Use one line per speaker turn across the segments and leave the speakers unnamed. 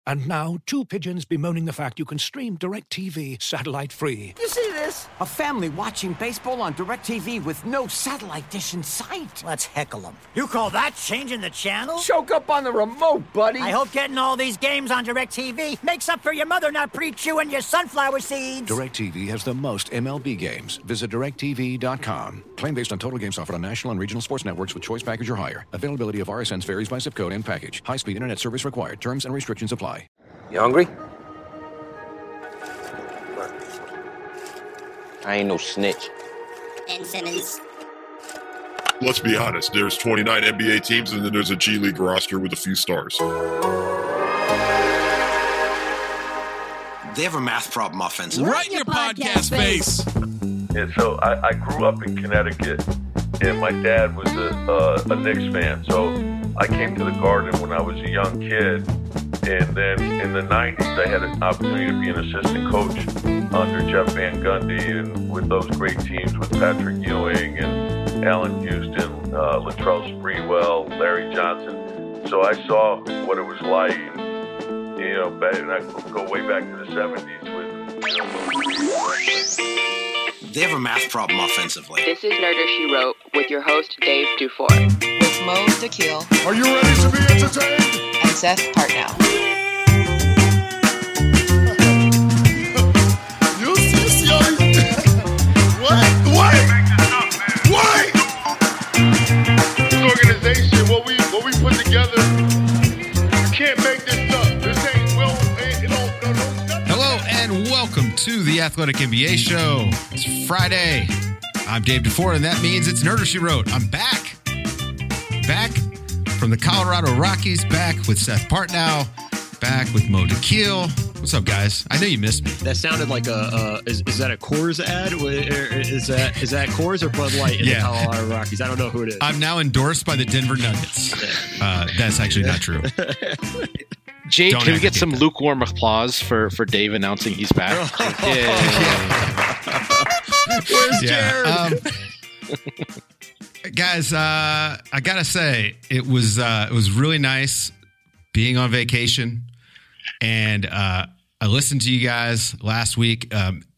And now, two pigeons bemoaning the fact you can stream DirecTV satellite-free.
You see this? A family watching baseball on DirecTV with no satellite dish in sight.
Let's heckle them. You call that changing the channel?
Choke up on the remote, buddy.
I hope getting all these games on DirecTV makes up for your mother not pre-chewing your sunflower seeds.
DirecTV has the most MLB games. Visit DirecTV.com. Claim based on total games offered on national and regional sports networks with choice package or higher. Availability of RSNs varies by zip code and package. High-speed internet service required. Terms and restrictions apply.
You hungry? I ain't no snitch.
Ben Simmons.
Let's be honest, there's 29 NBA teams and then there's a G League roster with a few stars.
They have a math problem offensively.
Right in your podcast face.
And so I grew up in Connecticut, and my dad was a Knicks fan. So I came to the Garden when I was a young kid. And then in the 90s, I had an opportunity to be an assistant coach under Jeff Van Gundy and with those great teams with Patrick Ewing and Allen Houston, Latrell Sprewell, Larry Johnson. So I saw what it was like, you know, and I go way back to the 70s with,
They have a math problem offensively.
This is Nerder She Wrote with your host, Dave Dufour. With Mo DeKeel.
Are you ready to be entertained?
And Seth Partnow.
This organization, what we put together, you can't make this up. This ain't,
Hello and welcome to the Athletic NBA Show. It's Friday. I'm Dave DeFore, and that means it's Nerder She Wrote. I'm back from the Colorado Rockies, back with Seth Partnow, back with Mo DeKeel. What's up, guys? I know you missed me.
That sounded like is that a Coors ad? Is that Coors or Bud Light in the Colorado Rockies? I don't know who it is.
I'm now endorsed by the Denver Nuggets. That's actually not true.
Jade, can we get some lukewarm applause for Dave announcing he's back?
Where's Jared?
Guys, I gotta say it was really nice being on vacation, and I listened to you guys last week.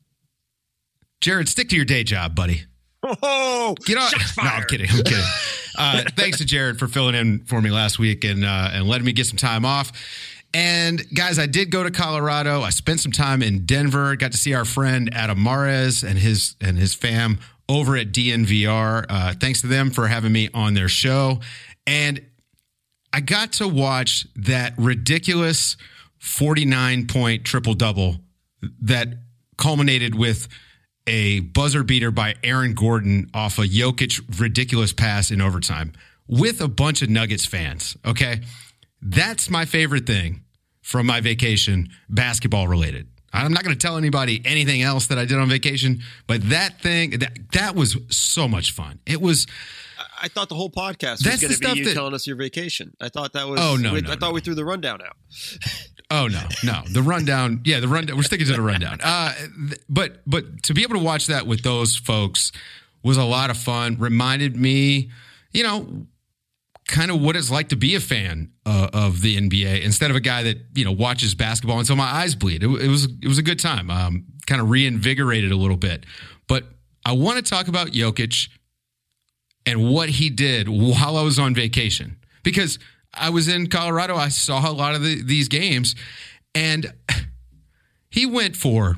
Jared, stick to your day job, buddy.
Oh,
get on! No, I'm kidding. Thanks to Jared for filling in for me last week and letting me get some time off. And guys, I did go to Colorado. I spent some time in Denver. Got to see our friend Adam Mares and his fam over at DNVR. Thanks to them for having me on their show. And I got to watch that ridiculous 49-point triple-double that culminated with a buzzer beater by Aaron Gordon off a Jokic ridiculous pass in overtime with a bunch of Nuggets fans, okay? That's my favorite thing from my vacation, basketball related. I'm not going to tell anybody anything else that I did on vacation, but that thing, that was so much fun. It was.
I thought the whole podcast was going to be you telling us your vacation. I thought that was.
Oh, no.
I thought we threw the rundown out.
Oh, no. The rundown. Yeah, the rundown. We're sticking to the rundown. But to be able to watch that with those folks was a lot of fun. Reminded me, kind of what it's like to be a fan of the NBA instead of a guy that, watches basketball until my eyes bleed. It was a good time. Kind of reinvigorated a little bit. But I want to talk about Jokic and what he did while I was on vacation, because I was in Colorado. I saw a lot of these games, and he went for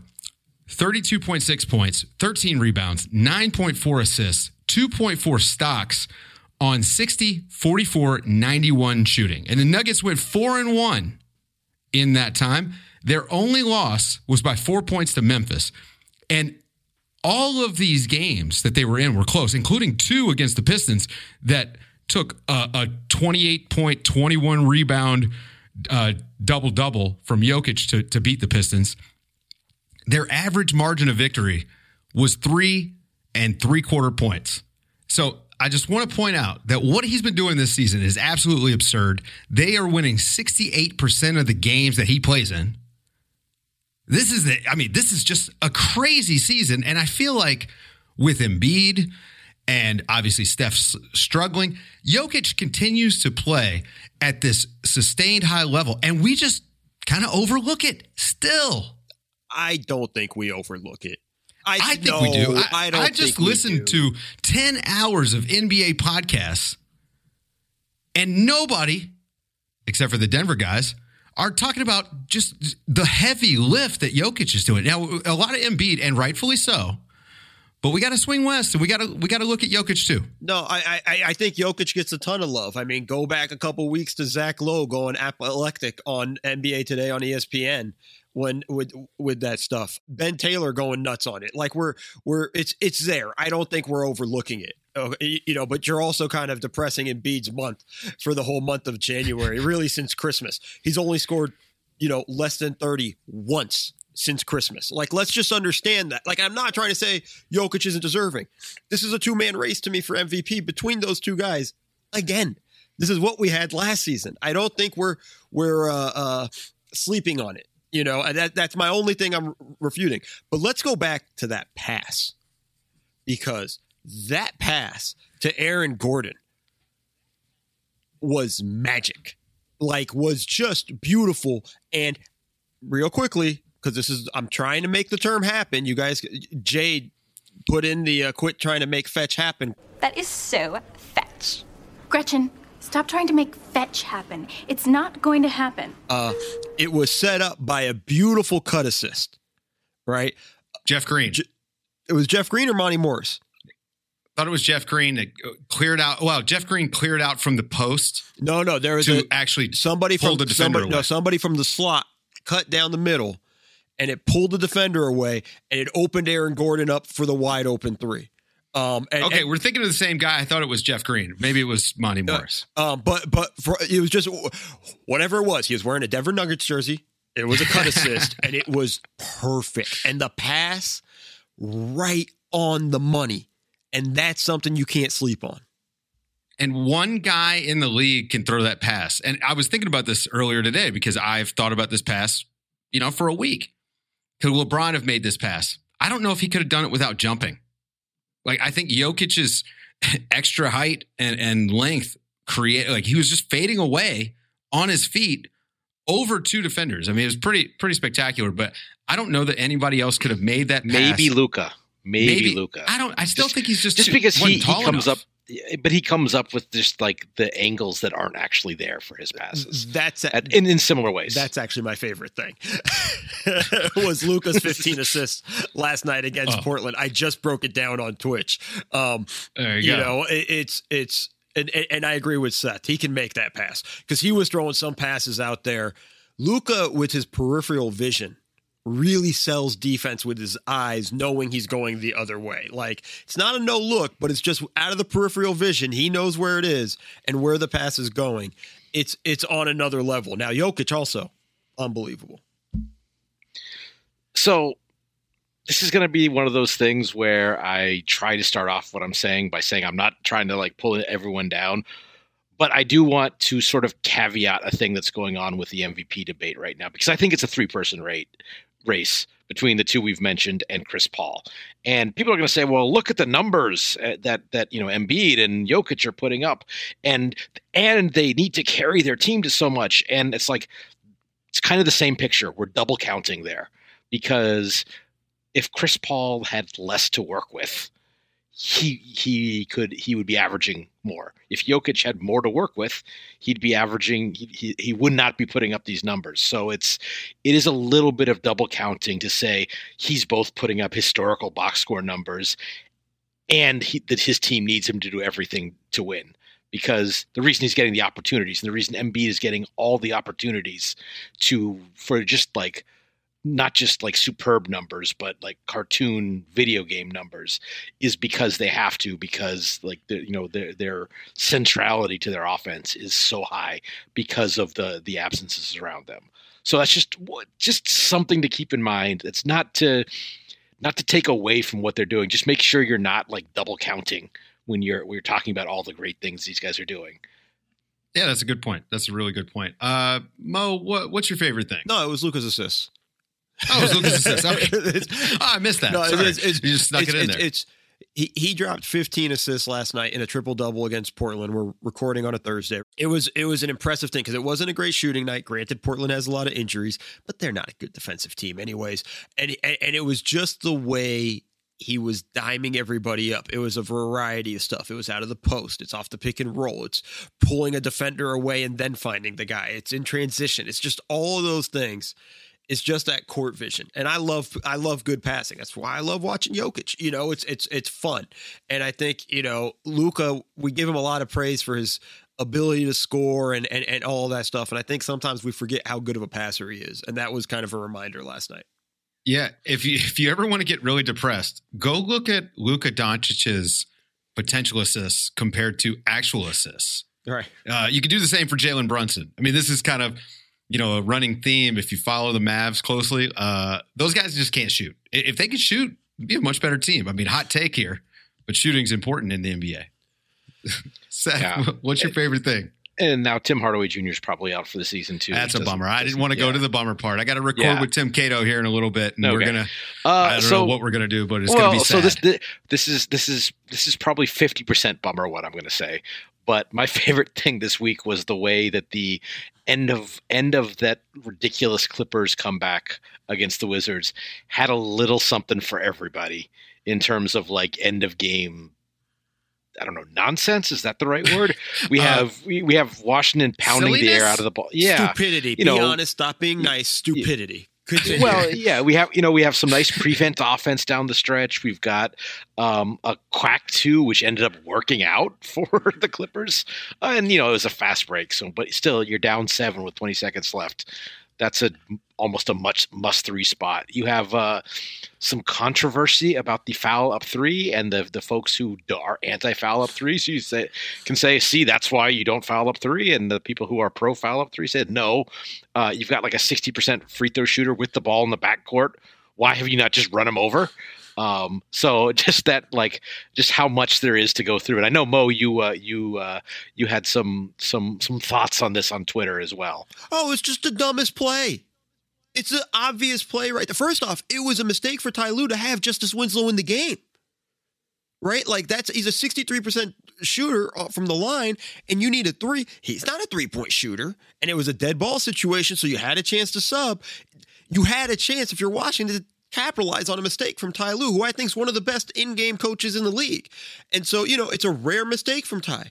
32.6 points, 13 rebounds, 9.4 assists, 2.4 stocks on 60, 44, 91 shooting. And the Nuggets went 4-1 in that time. Their only loss was by 4 points to Memphis. And all of these games that they were in were close, including 2 against the Pistons that took a 28-point, 21 rebound double-double from Jokic to beat the Pistons. Their average margin of victory was 3 3/4 points. So I just want to point out that what he's been doing this season is absolutely absurd. They are winning 68% of the games that he plays in. This is just a crazy season. And I feel like with Embiid and obviously Steph's struggling, Jokic continues to play at this sustained high level. And we just kind of overlook it still.
I don't think we overlook it.
I think we do. I just listened to 10 hours of NBA podcasts, and nobody, except for the Denver guys, are talking about just the heavy lift that Jokic is doing. Now, a lot of Embiid, and rightfully so, but we got to swing west, and we got to look at Jokic too.
No, I think Jokic gets a ton of love. I mean, go back a couple weeks to Zach Lowe going apoplectic on NBA Today on ESPN when with that stuff. Ben Taylor going nuts on it. Like it's there. I don't think we're overlooking it. But you're also kind of depressing Embiid's month for the whole month of January, really since Christmas. He's only scored, less than 30 once since Christmas. Like, let's just understand that. Like, I'm not trying to say Jokic isn't deserving. This is a two-man race to me for MVP between those two guys. Again, this is what we had last season. I don't think we're sleeping on it. That's my only thing I'm refuting. But let's go back to that pass, because that pass to Aaron Gordon was magic, was just beautiful. And real quickly, because I'm trying to make the term happen. You guys, Jade put in the quit trying to make fetch happen.
That is so fetch. Gretchen, stop trying to make fetch happen. It's not going to happen.
It was set up by a beautiful cut assist, right?
Jeff Green.
It was Jeff Green or Monty Morris?
Thought it was Jeff Green that cleared out. Well, Jeff Green cleared out from the post.
No, there was somebody from the slot cut down the middle, and it pulled the defender away, and it opened Aaron Gordon up for the wide open three.
We're thinking of the same guy. I thought it was Jeff Green. Maybe it was Monty Morris.
But it was just whatever it was. He was wearing a Denver Nuggets jersey. It was a cut assist, and it was perfect. And the pass right on the money. And that's something you can't sleep on.
And one guy in the league can throw that pass. And I was thinking about this earlier today because I've thought about this pass, for a week. Could LeBron have made this pass? I don't know if he could have done it without jumping. I think Jokic's extra height and length he was just fading away on his feet over two defenders. I mean, it was pretty spectacular, but I don't know that anybody else could have made that pass.
Maybe Luka. Luka.
I still think he's just
because he comes
enough.
up, but he comes up with just the angles that aren't actually there for his passes.
That's
in similar ways.
That's actually my favorite thing. Was Luka's 15 assists last night against Portland. I just broke it down on Twitch.
There you go.
It's and I agree with Seth. He can make that pass because he was throwing some passes out there. Luka, with his peripheral vision, really sells defense with his eyes, knowing he's going the other way. It's not a no look, but it's just out of the peripheral vision. He knows where it is and where the pass is going. It's on another level. Now, Jokic also unbelievable.
So this is going to be one of those things where I try to start off what I'm saying by saying I'm not trying to pull everyone down, but I do want to sort of caveat a thing that's going on with the MVP debate right now, because I think it's a three-person race between the two we've mentioned and Chris Paul. And people are going to say, well, look at the numbers that Embiid and Jokic are putting up, and they need to carry their team to so much. And it's kind of the same picture. We're double counting there, because if Chris Paul had less to work with, he would be averaging more. If Jokic had more to work with, he'd be averaging. He would not be putting up these numbers. So it is a little bit of double counting to say he's both putting up historical box score numbers, and that his team needs him to do everything to win. Because the reason he's getting the opportunities, and the reason Embiid is getting all the opportunities for just not just superb numbers, but cartoon video game numbers, is because they have to, because their centrality to their offense is so high because of the absences around them. So that's just something to keep in mind. It's not to take away from what they're doing. Just make sure you're not double counting when we're talking about all the great things these guys are doing.
Yeah, that's a good point. That's a really good point. Mo, what's your favorite thing?
No, it was Luka's assists.
Oh, it was Luka's assist. Okay. I missed that. No, sorry. You just snuck it in there.
He dropped 15 assists last night in a triple-double against Portland. We're recording on a Thursday. It was an impressive thing because it wasn't a great shooting night. Granted, Portland has a lot of injuries, but they're not a good defensive team anyways. And it was just the way he was diming everybody up. It was a variety of stuff. It was out of the post. It's off the pick and roll. It's pulling a defender away and then finding the guy. It's in transition. It's just all of those things. It's just that court vision. And I love good passing. That's why I love watching Jokic. You know, it's fun. And I think, you know, Luka, we give him a lot of praise for his ability to score and all that stuff. And I think sometimes we forget how good of a passer he is. And that was kind of a reminder last night.
Yeah, if you ever want to get really depressed, go look at Luka Doncic's potential assists compared to actual assists.
Right.
You could do the same for Jalen Brunson. I mean, this is kind of, you know, a running theme. If you follow the Mavs closely, those guys just can't shoot. If they could shoot, it'd be a much better team. I mean, hot take here, but shooting's important in the NBA. Seth, what's your favorite thing?
And now Tim Hardaway Jr. is probably out for the season too.
That's a bummer. I didn't want to go to the bummer part. I got to record with Tim Cato here in a little bit, and we're gonna. I don't know what we're gonna do, but it's gonna be sad.
So this is probably 50% bummer. What I'm gonna say, but my favorite thing this week was the way that the end of that ridiculous Clippers comeback against the Wizards had a little something for everybody in terms of like end of game. I don't know, nonsense. Is that the right word? We have Washington pounding the air out of the ball. Yeah.
Stupidity. Be honest. Stop being nice. Stupidity.
Well, yeah, we have some nice prevent offense down the stretch. We've got a quack 2, which ended up working out for the Clippers. And, you know, it was a fast break. So, but still, you're down 7 with 20 seconds left. That's almost a must-3 spot. You have some controversy about the foul up 3 and the folks who are anti-foul up 3. So you can say, see, that's why you don't foul up 3. And the people who are pro-foul up 3 said, no, you've got like a 60% free throw shooter with the ball in the backcourt. Why have you not just run him over? So just that, like, just how much there is to go through. And I know, Mo, you had some thoughts on this on Twitter as well.
Oh, it's just the dumbest play. It's an obvious play, right? First off, it was a mistake for Ty Lue to have Justice Winslow in the game, right? Like he's a 63% shooter from the line, and you need a 3. He's not a 3-point shooter, and it was a dead ball situation, so you had a chance to sub. You had a chance, if you're watching, to capitalize on a mistake from Ty Lue, who I think is one of the best in-game coaches in the league. And so, you know, it's a rare mistake from Ty.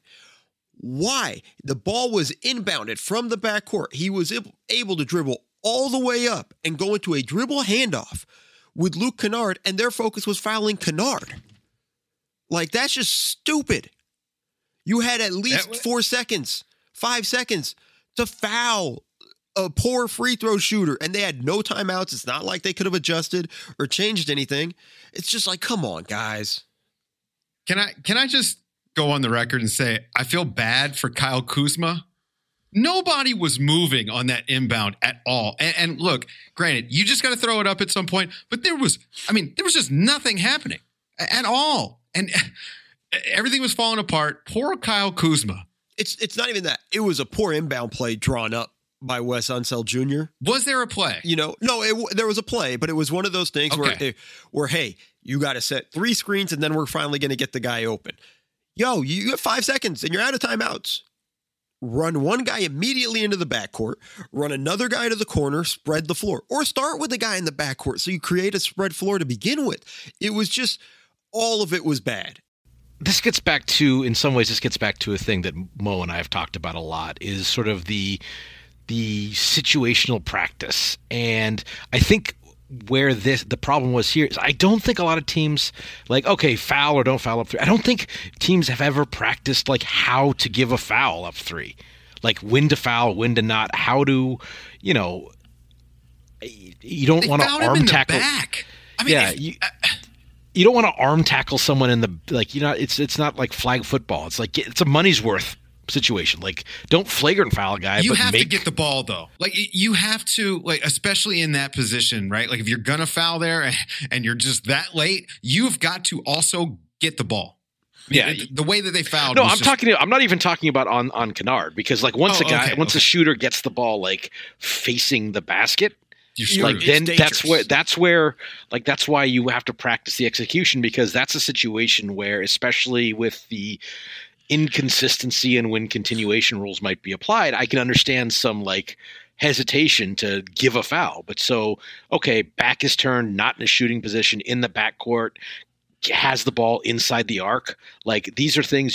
Why? The ball was inbounded from the backcourt. He was able to dribble all the way up and go into a dribble handoff with Luke Kennard, and their focus was fouling Kennard. Like, that's just stupid. You had at least 4 seconds, 5 seconds to foul a poor free throw shooter, and they had no timeouts. It's not like they could have adjusted or changed anything. It's just like, come on, guys.
Can I just go on the record and say I feel bad for Kyle Kuzma? Nobody was moving on that inbound at all. And look, granted, you just got to throw it up at some point, but there was just nothing happening at all. And everything was falling apart. Poor Kyle Kuzma.
It's not even that. It was a poor inbound play drawn up by Wes Unseld Jr.
Was there a play?
You know, no, there was a play, but it was one of those things where, hey, you got to set 3 screens and then we're finally going to get the guy open. Yo, you have 5 seconds and you're out of timeouts. Run one guy immediately into the backcourt, run another guy to the corner, spread the floor, or start with the guy in the backcourt so you create a spread floor to begin with. It was just, all of it was bad.
In some ways, this gets back to a thing that Mo and I have talked about a lot, is sort of the situational practice. And I think where the problem was here is I don't think a lot of teams, like, okay, foul or don't foul up 3. I don't think teams have ever practiced like how to give a foul up 3, like when to foul, when to not, how to, you know, you don't want to arm tackle.
Back. I mean,
you don't want to arm tackle someone in the, like, you know, it's not like flag football. It's like, it's a money's worth situation. Like, don't flagrant foul a guy.
You have to get the ball, though. Like, you have to, like, especially in that position, right? Like, if you're gonna foul there and you're just that late, you've got to also get the ball.
Yeah,
the way that they fouled.
No, I'm not even talking about on Kennard, because like once a shooter gets the ball like facing the basket,
you're screwed.
Like then that's why you have to practice the execution, because that's a situation where, especially with the inconsistency in when continuation rules might be applied, I can understand some like hesitation to give a foul. But so, okay, back is turned, not in a shooting position, in the backcourt, has the ball inside the arc. Like these are things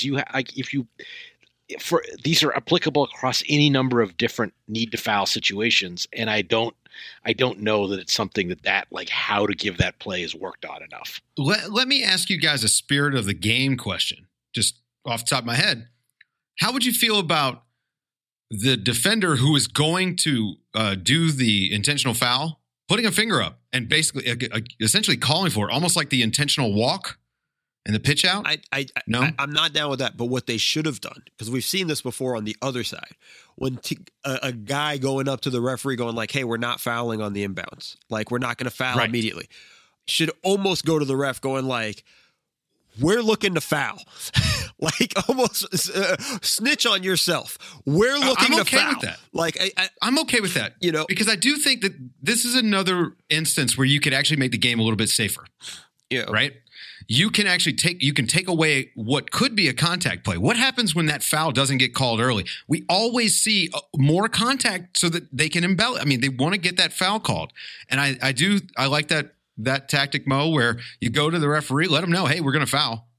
these are applicable across any number of different need to foul situations. And I don't know that it's something that like how to give that play is worked on enough.
Let me ask you guys a spirit of the game question, just off the top of my head. How would you feel about the defender who is going to do the intentional foul, putting a finger up and basically essentially calling for it, almost like the intentional walk and the pitch out?
I'm not down with that. But what they should have done, because we've seen this before on the other side, when a guy going up to the referee going like, hey, we're not fouling on the inbounds. Like, we're not going to foul immediately. Should almost go to the ref going like, we're looking to foul. Like almost snitch on yourself. We're looking to foul. I'm okay with that.
Like I'm okay with that. You know, because I do think that this is another instance where you could actually make the game a little bit safer.
Yeah.
Right. You can actually take away what could be a contact play. What happens when that foul doesn't get called early? We always see more contact so that they can embellish. I mean, they want to get that foul called. And I like that tactic, Mo, where you go to the referee, let them know, hey, we're going to foul.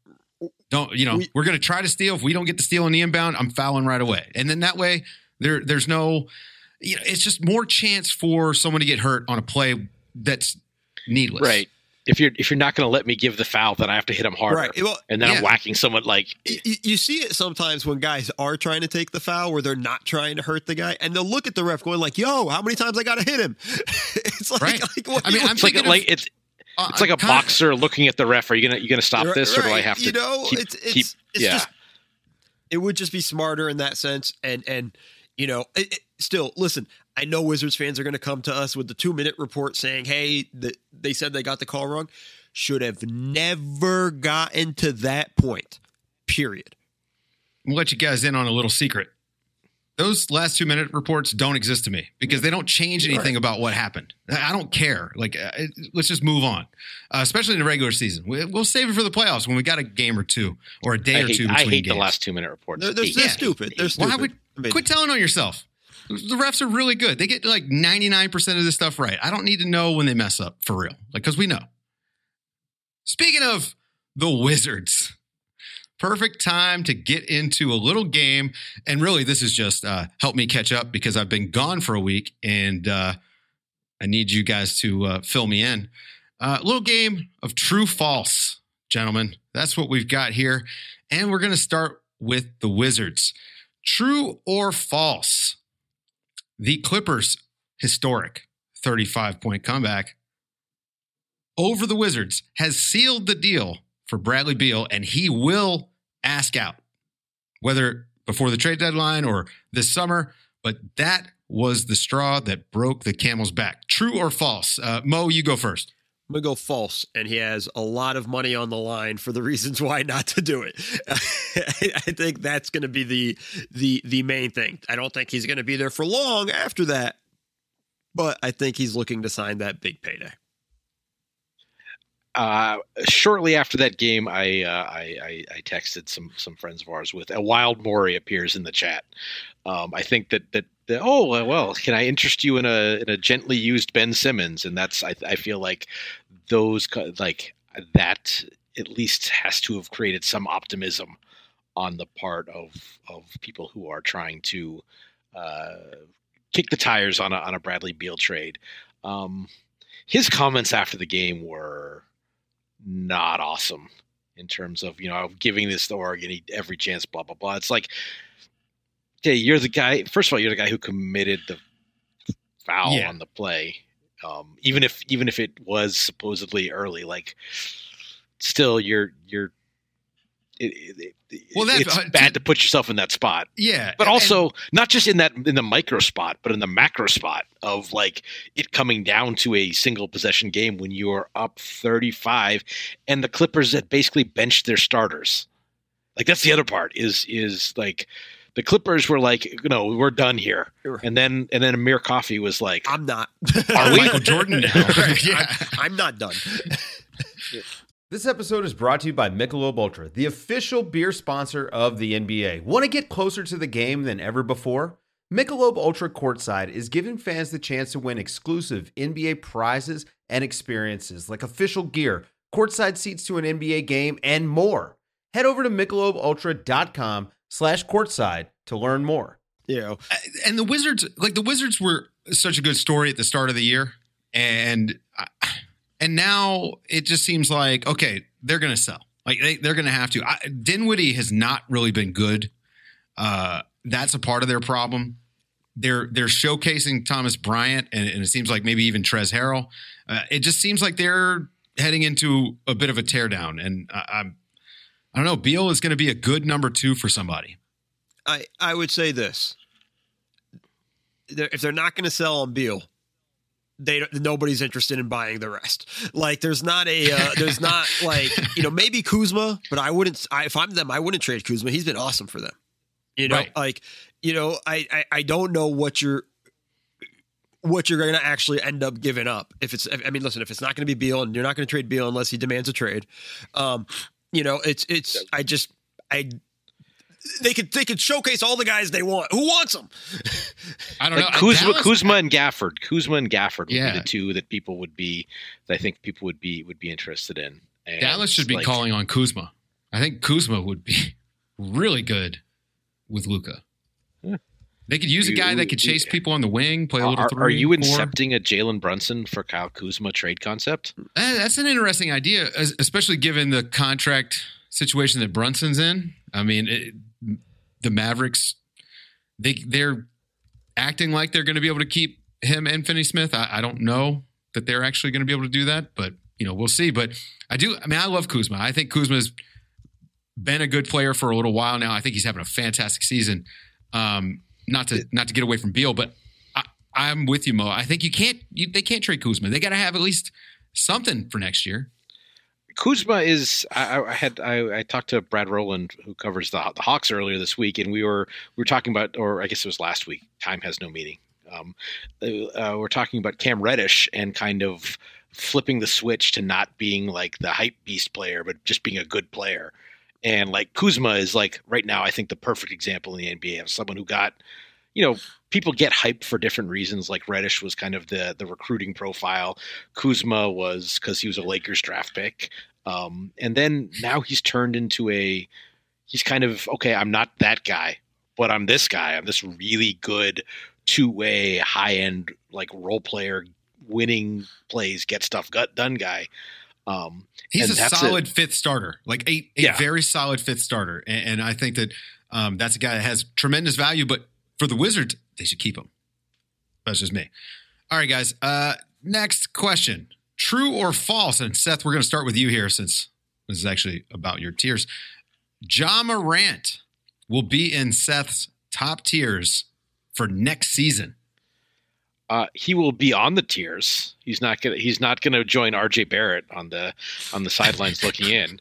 We're going to try to steal. If we don't get the steal in the inbound, I'm fouling right away. And then that way there's no, it's just more chance for someone to get hurt on a play that's needless.
Right. If you're not going to let me give the foul, then I have to hit him harder.
Right. Well,
and then I'm whacking someone like
you see it sometimes when guys are trying to take the foul where they're not trying to hurt the guy, and they'll look at the ref going like, "Yo, how many times I got to hit him?" It's like, what, I mean, I'm thinking
it's like a boxer looking at the ref. Are you gonna stop this, or do I have to?
It's just, it would just be smarter in that sense, and still listen. I know Wizards fans are going to come to us with the 2-minute report saying, hey, they said they got the call wrong. Should have never gotten to that point, period.
We'll let you guys in on a little secret. Those last 2-minute reports don't exist to me because they don't change anything about what happened. I don't care. Like, let's just move on, especially in the regular season. We'll save it for the playoffs when we got a game or two or a day or two between games.
I hate the last 2-minute reports.
They're stupid. They're stupid.
Quit telling on yourself. The refs are really good. They get like 99% of this stuff right. I don't need to know when they mess up for real, like, because we know. Speaking of the Wizards, perfect time to get into a little game. And really, this is just help me catch up because I've been gone for a week and I need you guys to fill me in. A little game of true false, gentlemen. That's what we've got here. And we're going to start with the Wizards. True or false? The Clippers' historic 35-point comeback over the Wizards has sealed the deal for Bradley Beal, and he will ask out, whether before the trade deadline or this summer. But that was the straw that broke the camel's back. True or false? Mo, you go first.
I'm going to go false, and he has a lot of money on the line for the reasons why not to do it. I think that's going to be the main thing. I don't think he's going to be there for long after that, but I think he's looking to sign that big payday.
Shortly after that game, I texted some friends of ours with a Wild Maury appears in the chat. I think that can I interest you in a gently used Ben Simmons? And that's I feel like those like that at least has to have created some optimism on the part of people who are trying to kick the tires on a Bradley Beal trade. His comments after the game were not awesome in terms of, giving this to Oregon every chance, blah, blah, blah. It's like, okay, you're the guy. First of all, you're the guy who committed the foul on the play. Even if it was supposedly early, like still it's bad to put yourself in that spot.
Yeah.
But also not just in the micro spot, but in the macro spot of like it coming down to a single possession game when you're up 35 and the Clippers had basically benched their starters. Like that's the other part is like The Clippers were like, no, we're done here. And then Amir Coffey was like,
I'm not.
Are Michael Jordan now?
I'm not done.
This episode is brought to you by Michelob Ultra, the official beer sponsor of the NBA. Want to get closer to the game than ever before? Michelob Ultra Courtside is giving fans the chance to win exclusive NBA prizes and experiences like official gear, courtside seats to an NBA game, and more. Head over to MichelobUltra.com/courtside to learn more.
Yeah.
And the Wizards were such a good story at the start of the year. And now it just seems like, okay, they're going to sell. Like they're going to have to. Dinwiddie has not really been good. That's a part of their problem. They're showcasing Thomas Bryant, and it seems like maybe even Trez Harrell. It just seems like they're heading into a bit of a teardown. And I don't know. Beal is going to be a good number 2 for somebody.
I would say this: if they're not going to sell on Beal, nobody's interested in buying the rest. Like there's not like, maybe Kuzma, but I wouldn't. If I'm them, I wouldn't trade Kuzma. He's been awesome for them.
Right.
I don't know what you're going to actually end up giving up. If it's not going to be Beal, and you're not going to trade Beal unless he demands a trade. They could showcase all the guys they want. Who wants them?
I don't know.
Kuzma and Gafford. Kuzma and Gafford would be the two that I think people would be interested in. And
Dallas should be calling on Kuzma. I think Kuzma would be really good with Luka. Yeah. They could use a guy that could chase people on the wing, play a little 3.
Are you incepting a Jalen Brunson for Kyle Kuzma trade concept?
That's an interesting idea, especially given the contract situation that Brunson's in. I mean, the Mavericks, they're acting like they're going to be able to keep him and Finney-Smith. I don't know that they're actually going to be able to do that, but we'll see. But I love Kuzma. I think Kuzma's been a good player for a little while now. I think he's having a fantastic season. Not to get away from Beal, but I'm with you, Mo. I think they can't trade Kuzma. They got to have at least something for next year.
Kuzma is. I talked to Brad Rowland, who covers the Hawks, earlier this week, and we were talking about, or I guess it was last week. Time has no meaning. We're talking about Cam Reddish and kind of flipping the switch to not being like the hype beast player, but just being a good player. And like Kuzma is like right now, I think the perfect example in the NBA of someone who got, people get hyped for different reasons. Like Reddish was kind of the recruiting profile. Kuzma was because he was a Lakers draft pick. And then now he's turned into he's kind of, okay, I'm not that guy, but I'm this guy. I'm this really good two-way high-end, like role player, winning plays, get stuff done guy.
He's a solid fifth starter, like a very solid fifth starter. And I think that that's a guy that has tremendous value, but for the Wizards, they should keep him. That's just me. All right, guys. Next question. True or false? And Seth, we're going to start with you here since this is actually about your tiers. Ja Morant will be in Seth's top tiers for next season.
He will be on the tiers. He's not gonna join RJ Barrett on the sidelines looking in.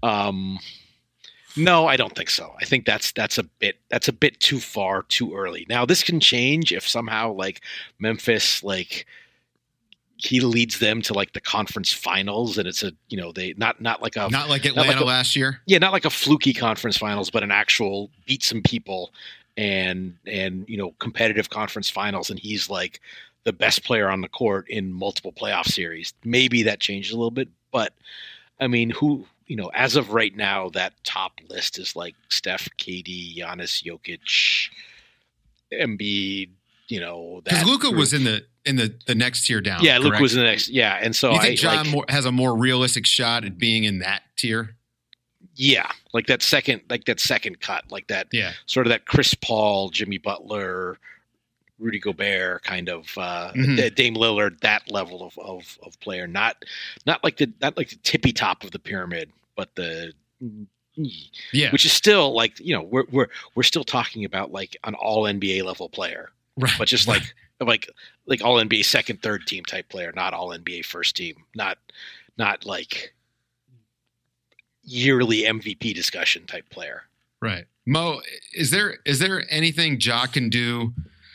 No, I don't think so. I think that's a bit too far, too early. Now this can change if somehow like Memphis, like he leads them to like the conference finals, and it's not like
Atlanta last year.
Yeah, not like a fluky conference finals, but an actual beat some people and competitive conference finals, and he's like the best player on the court in multiple playoff series. Maybe that changes a little bit, but I mean, as of right now, that top list is like Steph, KD, Giannis, Jokic, Embiid.
Because Luka was in the next tier down.
Yeah, Luka was in the next. Yeah, and so
you think John has a more realistic shot at being in that tier?
Yeah, like that second cut, like that. Yeah, sort of that Chris Paul, Jimmy Butler, Rudy Gobert kind of Dame Lillard, that level of player, not like the tippy top of the pyramid, but which is still like we're still talking about like an all NBA level player, right? But just like all NBA second, third team type player, not all NBA first team, not like yearly MVP discussion type player.
Right. Mo, is there anything Ja can do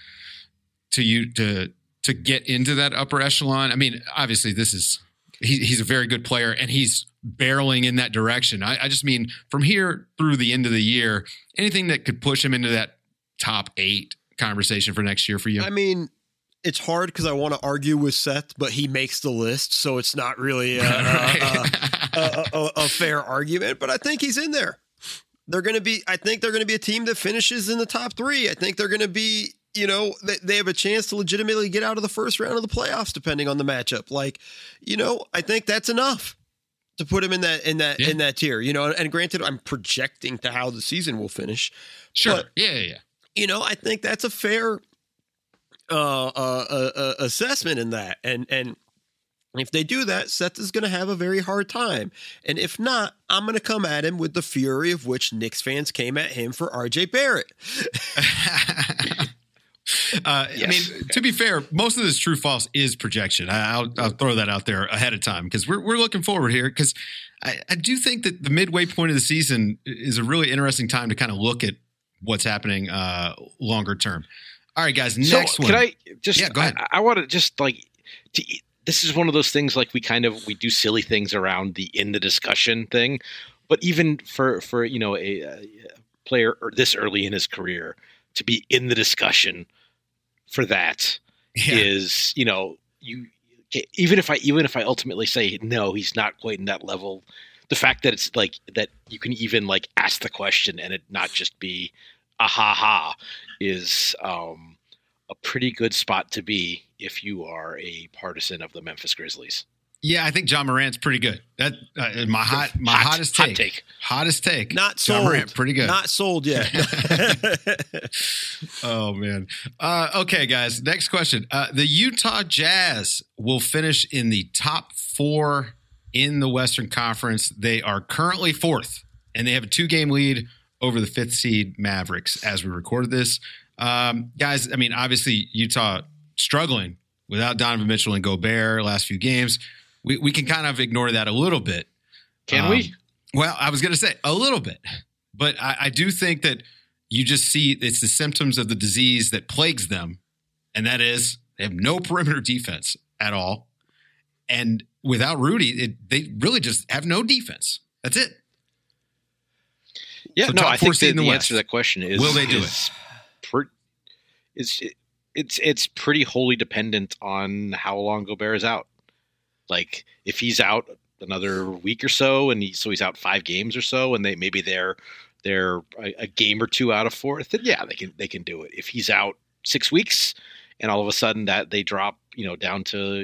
to get into that upper echelon? I mean, obviously he's a very good player and he's barreling in that direction. I just mean from here through the end of the year, anything that could push him into that top 8 conversation for next year for you?
I mean, it's hard because I want to argue with Seth, but he makes the list, so it's not really a fair argument. But I think he's in there. I think they're going to be a team that finishes in the top 3. I think they're going to be, they have a chance to legitimately get out of the first round of the playoffs, depending on the matchup. I think that's enough to put him in that tier. And granted, I'm projecting to how the season will finish.
Sure.
But,
yeah.
I think that's a fair assessment in that. And if they do that, Seth is going to have a very hard time. And if not, I'm going to come at him with the fury of which Knicks fans came at him for RJ Barrett.
Yes. I mean, to be fair, most of this true false is projection. I'll throw that out there ahead of time because we're looking forward here because I do think that the midway point of the season is a really interesting time to kind of look at what's happening longer term. All right, guys, next one.
Can I just?
Yeah, go ahead.
I want to just this is one of those things we do silly things around the in the discussion thing, but even for a player this early in his career to be in the discussion for that is you even if I ultimately say no, he's not quite in that level. The fact that it's that you can even ask the question and it not just be a ha is a pretty good spot to be if you are a partisan of the Memphis Grizzlies.
Yeah, I think John Morant's pretty good. That hottest take. Hottest take.
Not
John
sold.
Morant, pretty good.
Not sold yet.
Oh man. Okay, guys. Next question. The Utah Jazz will finish in the top 4 in the Western Conference. They are currently 4th, and they have a 2-game lead over the 5th seed Mavericks as we recorded this. Guys, I mean, obviously Utah struggling without Donovan Mitchell and Gobert last few games. We can kind of ignore that a little bit.
Can we?
Well, I was going to say a little bit, but I do think that you just see it's the symptoms of the disease that plagues them. And that is they have no perimeter defense at all. And without Rudy, they really just have no defense. That's it.
Yeah,
So
no,
top
I
4
think
seed in the
the
West.
answer to that question is
Will they do
it's pretty wholly dependent on how long Gobert is out. If he's out another week or so, and he's out 5 games or so, and they're a game or 2 out of 4th, then yeah, they can do it. If he's out 6 weeks, and all of a sudden that they drop down to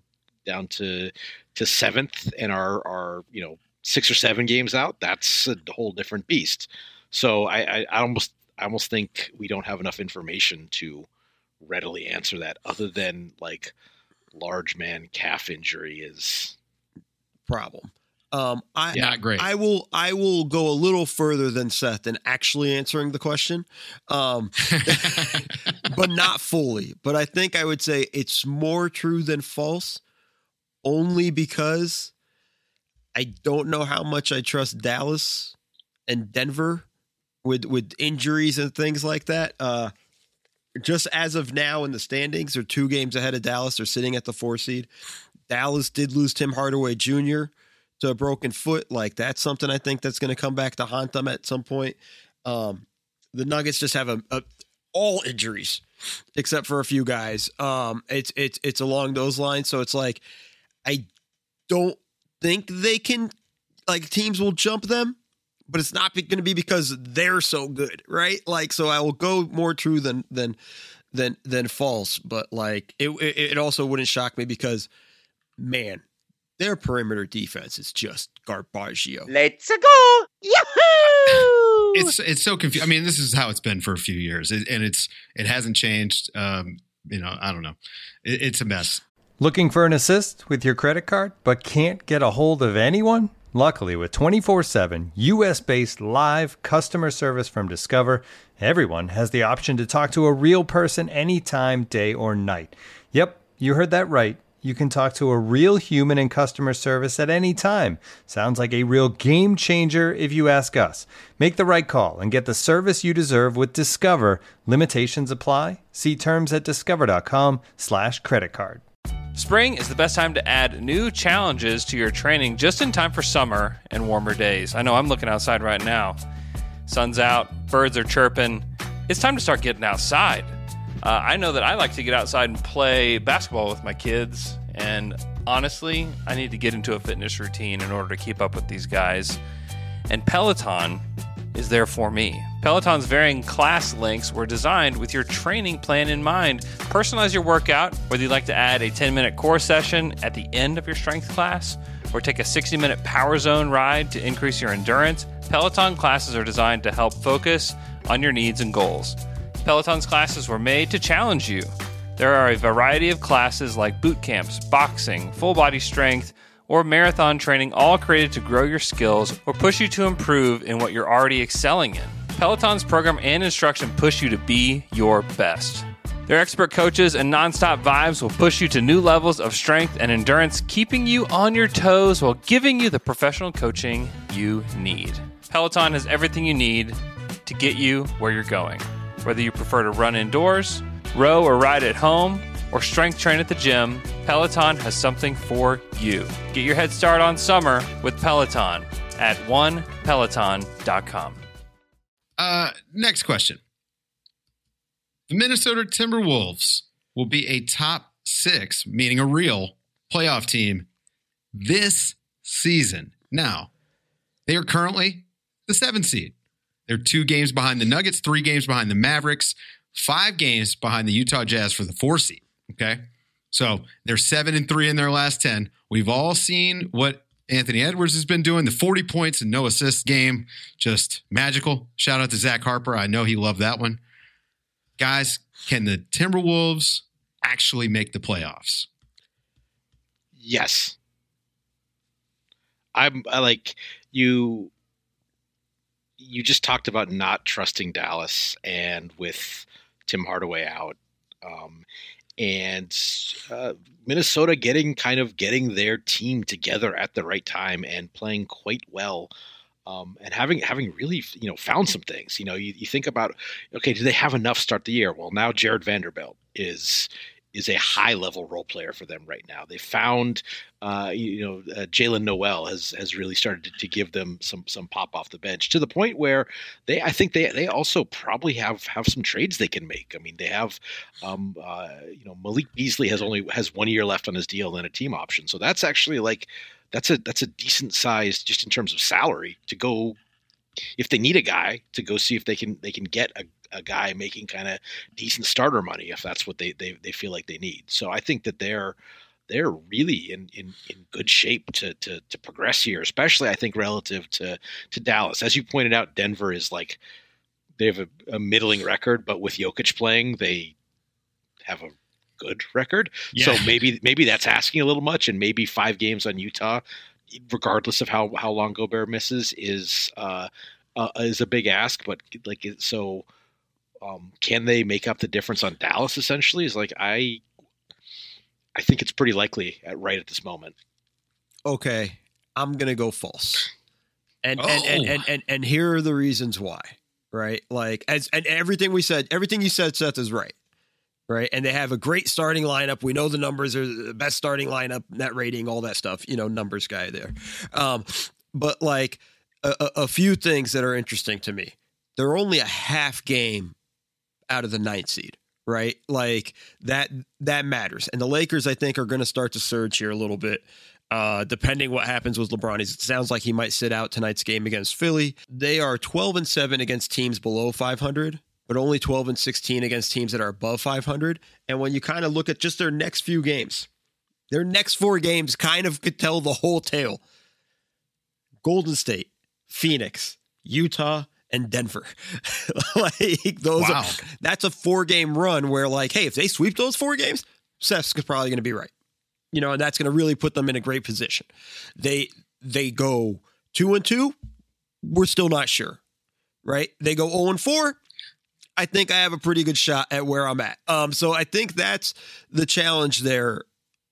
7th and are 6 or 7 games out, that's a whole different beast. So I almost think we don't have enough information to readily answer that, other than large man calf injury is
problem.
Not great.
I will go a little further than Seth in actually answering the question, but not fully. But I think I would say it's more true than false, only because I don't know how much I trust Dallas and Denver with injuries and things like that. Just as of now in the standings, they're 2 games ahead of Dallas. They're sitting at the 4 seed. Dallas did lose Tim Hardaway Jr. to a broken foot. That's something I think that's going to come back to haunt them at some point. The Nuggets just have all injuries except for a few guys. It's along those lines. So it's I don't think they can, teams will jump them, but it's not going to be because they're so good, right? So I will go more true than false, but it also wouldn't shock me because, man, their perimeter defense is just garbaggio.
Let's go! Yahoo!
It's so confusing. I mean, this is how it's been for a few years, and it hasn't changed. I don't know. It's a mess.
Looking for an assist with your credit card, but can't get a hold of anyone? Luckily, with 24/7 U.S.-based live customer service from Discover, everyone has the option to talk to a real person anytime, day or night. Yep, you heard that right. You can talk to a real human in customer service at any time. Sounds like a real game changer if you ask us. Make the right call and get the service you deserve with Discover. Limitations apply. See terms at discover.com/creditcard.
Spring is the best time to add new challenges to your training just in time for summer and warmer days. I know I'm looking outside right now. Sun's out, birds are chirping. It's time to start getting outside. I know that I like to get outside and play basketball with my kids, and honestly, I need to get into a fitness routine in order to keep up with these guys. And Peloton is there for me. Peloton's varying class links were designed with your training plan in mind. Personalize your workout, whether you'd like to add a 10-minute core session at the end of your strength class, or take a 60-minute power zone ride to increase your endurance. Peloton classes are designed to help focus on your needs and goals. Peloton's classes were made to challenge you. There are a variety of classes like boot camps, boxing, full body strength, or marathon training, all created to grow your skills or push you to improve in what you're already excelling in. Peloton's program and instruction push you to be your best. Their expert coaches and nonstop vibes will push you to new levels of strength and endurance, keeping you on your toes while giving you the professional coaching you need. Peloton has everything you need to get you where you're going. Whether you prefer to run indoors, row or ride at home, or strength train at the gym, Peloton has something for you. Get your head start on summer with Peloton at onepeloton.com.
Next question. The Minnesota Timberwolves will be a top 6, meaning a real playoff team this season. Now, they are currently the 7th seed. They're 2 games behind the Nuggets, 3 games behind the Mavericks, 5 games behind the Utah Jazz for the 4 seed. Okay. So they're 7-3 in their last 10. We've all seen what Anthony Edwards has been doing. The 40 points and no assists game, just magical. Shout out to Zach Harper. I know he loved that one. Guys, can the Timberwolves actually make the playoffs?
Yes. I like you. You just talked about not trusting Dallas, and with Tim Hardaway out, and Minnesota getting their team together at the right time and playing quite well, and having really found some things. You think about, okay, do they have enough start the year? Well, now Jared Vanderbilt is a high level role player for them right now. They found Jalen Noel has really started to give them some pop off the bench, to the point where I think they also probably have some trades they can make. I mean, they have Malik Beasley has 1 year left on his deal and a team option, so that's actually that's a decent size just in terms of salary to go, if they need a guy, to go see if they can get a guy making kind of decent starter money, if that's what they feel like they need. So I think that they're really in good shape to progress here, especially I think relative to Dallas. As you pointed out, Denver is they have a middling record, but with Jokic playing, they have a good record. Yeah. So maybe that's asking a little much, and maybe 5 games on Utah, regardless of how long Gobert misses, is a big ask. But can they make up the difference on Dallas? Essentially, is I think it's pretty likely right at this moment.
Okay, I'm gonna go false, and here are the reasons why. Right, and everything you said, Seth, is right. Right, and they have a great starting lineup. We know the numbers are the best starting lineup, net rating, all that stuff. Numbers guy there. But a few things that are interesting to me. They're only a half game out of the 9th seed, right? That matters. And the Lakers, I think, are going to start to surge here a little bit, depending what happens with LeBron. It sounds like he might sit out tonight's game against Philly. They are 12-7 against teams below 500, but only 12-16 against teams that are above 500. And when you kind of look at just their next few games, their next 4 games kind of could tell the whole tale. Golden State, Phoenix, Utah, and Denver. That's a 4-game run where hey, if they sweep those 4 games, Seth's probably going to be right. And that's going to really put them in a great position. They go 2-2. We're still not sure, right? They go 0-4. I think I have a pretty good shot at where I'm at. So I think that's the challenge there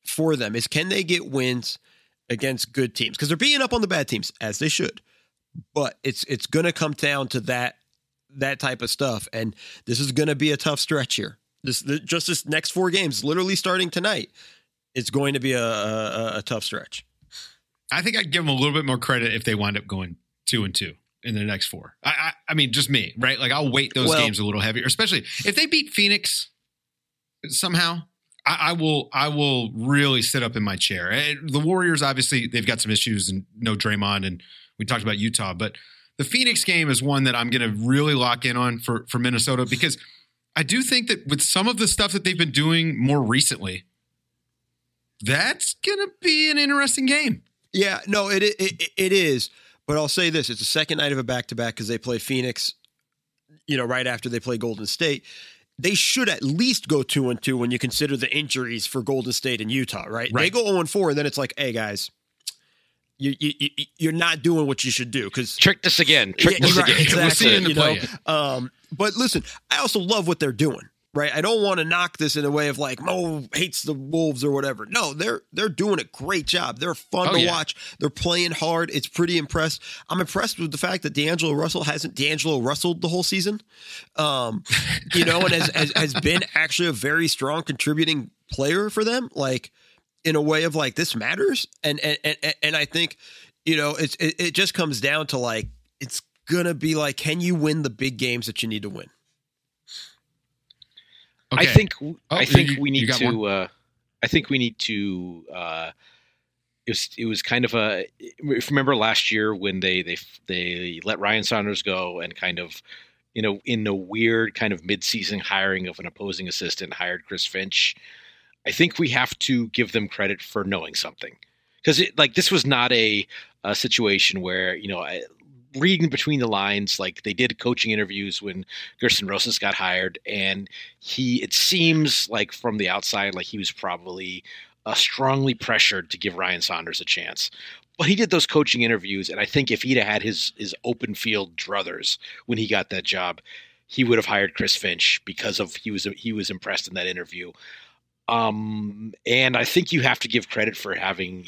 for them is, can they get wins against good teams? Because they're beating up on the bad teams, as they should. But it's going to come down to that type of stuff. And this is going to be a tough stretch here. This next 4 games, literally starting tonight, it's going to be a tough stretch.
I think I'd give them a little bit more credit if they wind up going 2-2 in their next 4. I mean, just me, right? Like, I'll weight those games a little heavier, especially if they beat Phoenix somehow. I will really sit up in my chair. The Warriors, obviously, they've got some issues and no Draymond, and we talked about Utah, but the Phoenix game is one that I'm going to really lock in on for Minnesota, because I do think that with some of the stuff that they've been doing more recently, that's going to be an interesting game.
Yeah, no, it is. But I'll say this: it's the second night of a back-to-back because they play Phoenix, right after they play Golden State. They should at least go 2-2 when you consider the injuries for Golden State and Utah, right? They go 0-4, and then it's like, hey guys, you're not doing what you should do, because
trick this again.
Exactly,
we'll see in the play.
But listen, I also love what they're doing. Right, I don't want to knock this in a way of like Mo hates the Wolves or whatever. No, they're doing a great job. They're fun to watch. They're playing hard. It's pretty impressed. I'm impressed with the fact that D'Angelo Russell hasn't D'Angelo Russelled the whole season, and has been actually a very strong contributing player for them. Like, in a way of like, this matters, and I think it just comes down to like, it's gonna be like, can you win the big games that you need to win?
Okay.
I think we need to. I think we need to. It was kind of a. If you remember last year when they let Ryan Saunders go and kind of, in a weird kind of midseason hiring of an opposing assistant, hired Chris Finch. I think we have to give them credit for knowing something, because this was not a situation where reading between the lines, like they did coaching interviews when Gerson Rosas got hired, and it seems like from the outside, like he was probably strongly pressured to give Ryan Saunders a chance. But he did those coaching interviews, and I think if he'd had his open field druthers when he got that job, he would have hired Chris Finch because he was impressed in that interview. And I think you have to give credit for having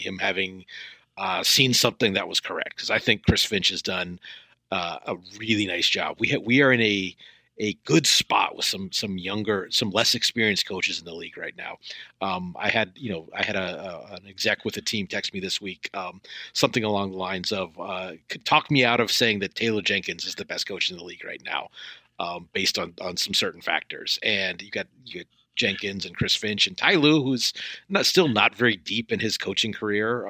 seen something that was correct, because I think Chris Finch has done a really nice job. We are in a good spot with some younger, some less experienced coaches in the league right now. I had an exec with a team text me this week, something along the lines of talk me out of saying that Taylor Jenkins is the best coach in the league right now, based on some certain factors. And you got Jenkins and Chris Finch and Ty Lue, who's still not very deep in his coaching career.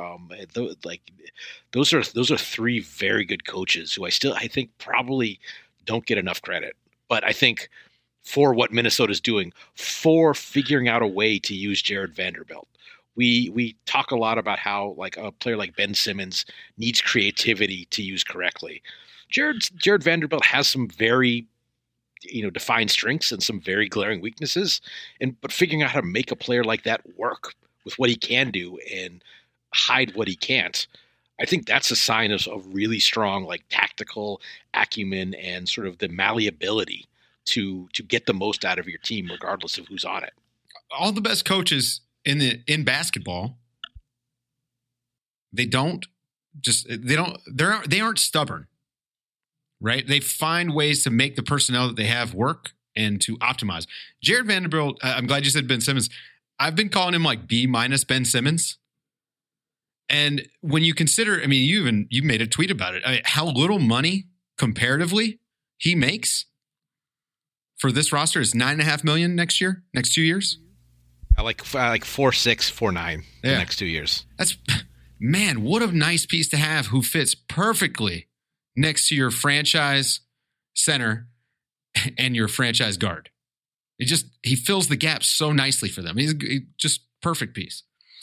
Those are 3 very good coaches who I think probably don't get enough credit. But I think for what Minnesota's doing, for figuring out a way to use Jared Vanderbilt, we talk a lot about how like a player like Ben Simmons needs creativity to use correctly. Jared Vanderbilt has some very defined strengths and some very glaring weaknesses, but figuring out how to make a player like that work with what he can do and hide what he can't, I think that's a sign of a really strong like tactical acumen and sort of the malleability to get the most out of your team regardless of who's on it.
All the best coaches in basketball, they aren't stubborn. Right? They find ways to make the personnel that they have work and to optimize. Jared Vanderbilt, I'm glad you said Ben Simmons. I've been calling him like B- Ben Simmons. And when you consider, I mean, you made a tweet about it. I mean, how little money comparatively he makes for this roster is $9.5 million next 2 years.
Like 4.6, 4.9 the next 2 years.
That's, man, what a nice piece to have who fits perfectly next to your franchise center and your franchise guard. He fills the gaps so nicely for them. He's just perfect piece.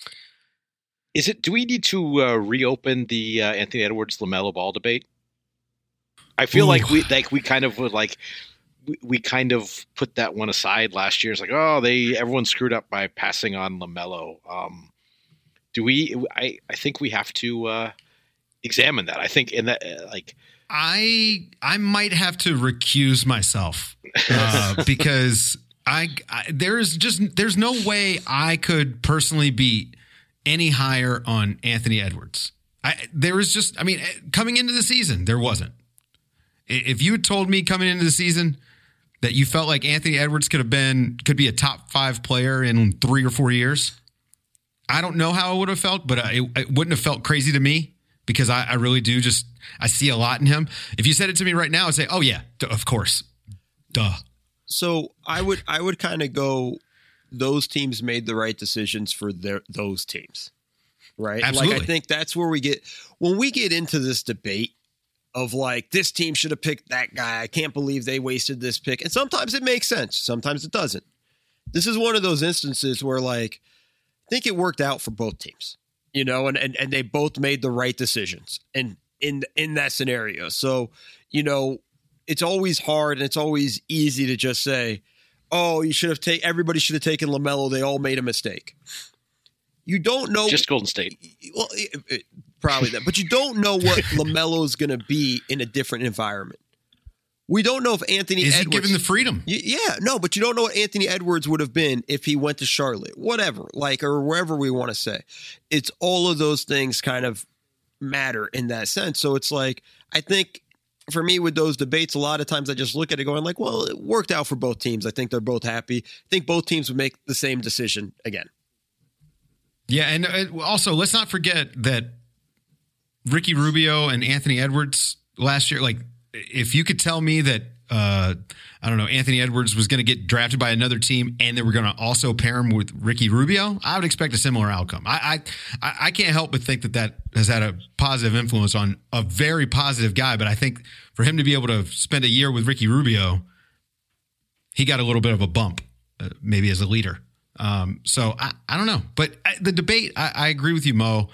Do we need to reopen the Anthony Edwards LaMelo Ball debate? I feel like we kind of would like we kind of put that one aside last year. It's like, everyone screwed up by passing on LaMelo. I think we have to examine that. I think in that I
might have to recuse myself because There's no way I could personally be any higher on Anthony Edwards. Coming into the season, there wasn't. If you had told me coming into the season that you felt like Anthony Edwards could be a top 5 player in 3 or 4 years, I don't know how I would have felt, but it wouldn't have felt crazy to me because I really do I see a lot in him. If you said it to me right now, I'd say, oh yeah, of course. Duh.
So I would kind of go, those teams made the right decisions for those teams, right?
Absolutely.
Like I think that's where when we get into this debate of like, this team should have picked that guy. I can't believe they wasted this pick. And sometimes it makes sense. Sometimes it doesn't. This is one of those instances where like, I think it worked out for both teams, and they both made the right decisions in that scenario. So, it's always hard and it's always easy to just say, oh, everybody should have taken LaMelo. They all made a mistake. You don't know.
Just Golden State.
Well, probably that. But you don't know what LaMelo is going to be in a different environment. We don't know if Anthony Edwards...
Is he given the freedom?
Yeah, no, but you don't know what Anthony Edwards would have been if he went to Charlotte. Whatever, or wherever we want to say. It's all of those things kind of matter in that sense. So it's like, I think... For me, with those debates, a lot of times I just look at it going like, well, it worked out for both teams. I think they're both happy. I think both teams would make the same decision again.
Yeah, and also, let's not forget that Ricky Rubio and Anthony Edwards last year, like, if you could tell me that, Anthony Edwards was going to get drafted by another team and they were going to also pair him with Ricky Rubio, I would expect a similar outcome. I can't help but think that has had a positive influence on a very positive guy, but I think for him to be able to spend a year with Ricky Rubio, he got a little bit of a bump, maybe as a leader. So I don't know. But the debate, I agree with you, Mo.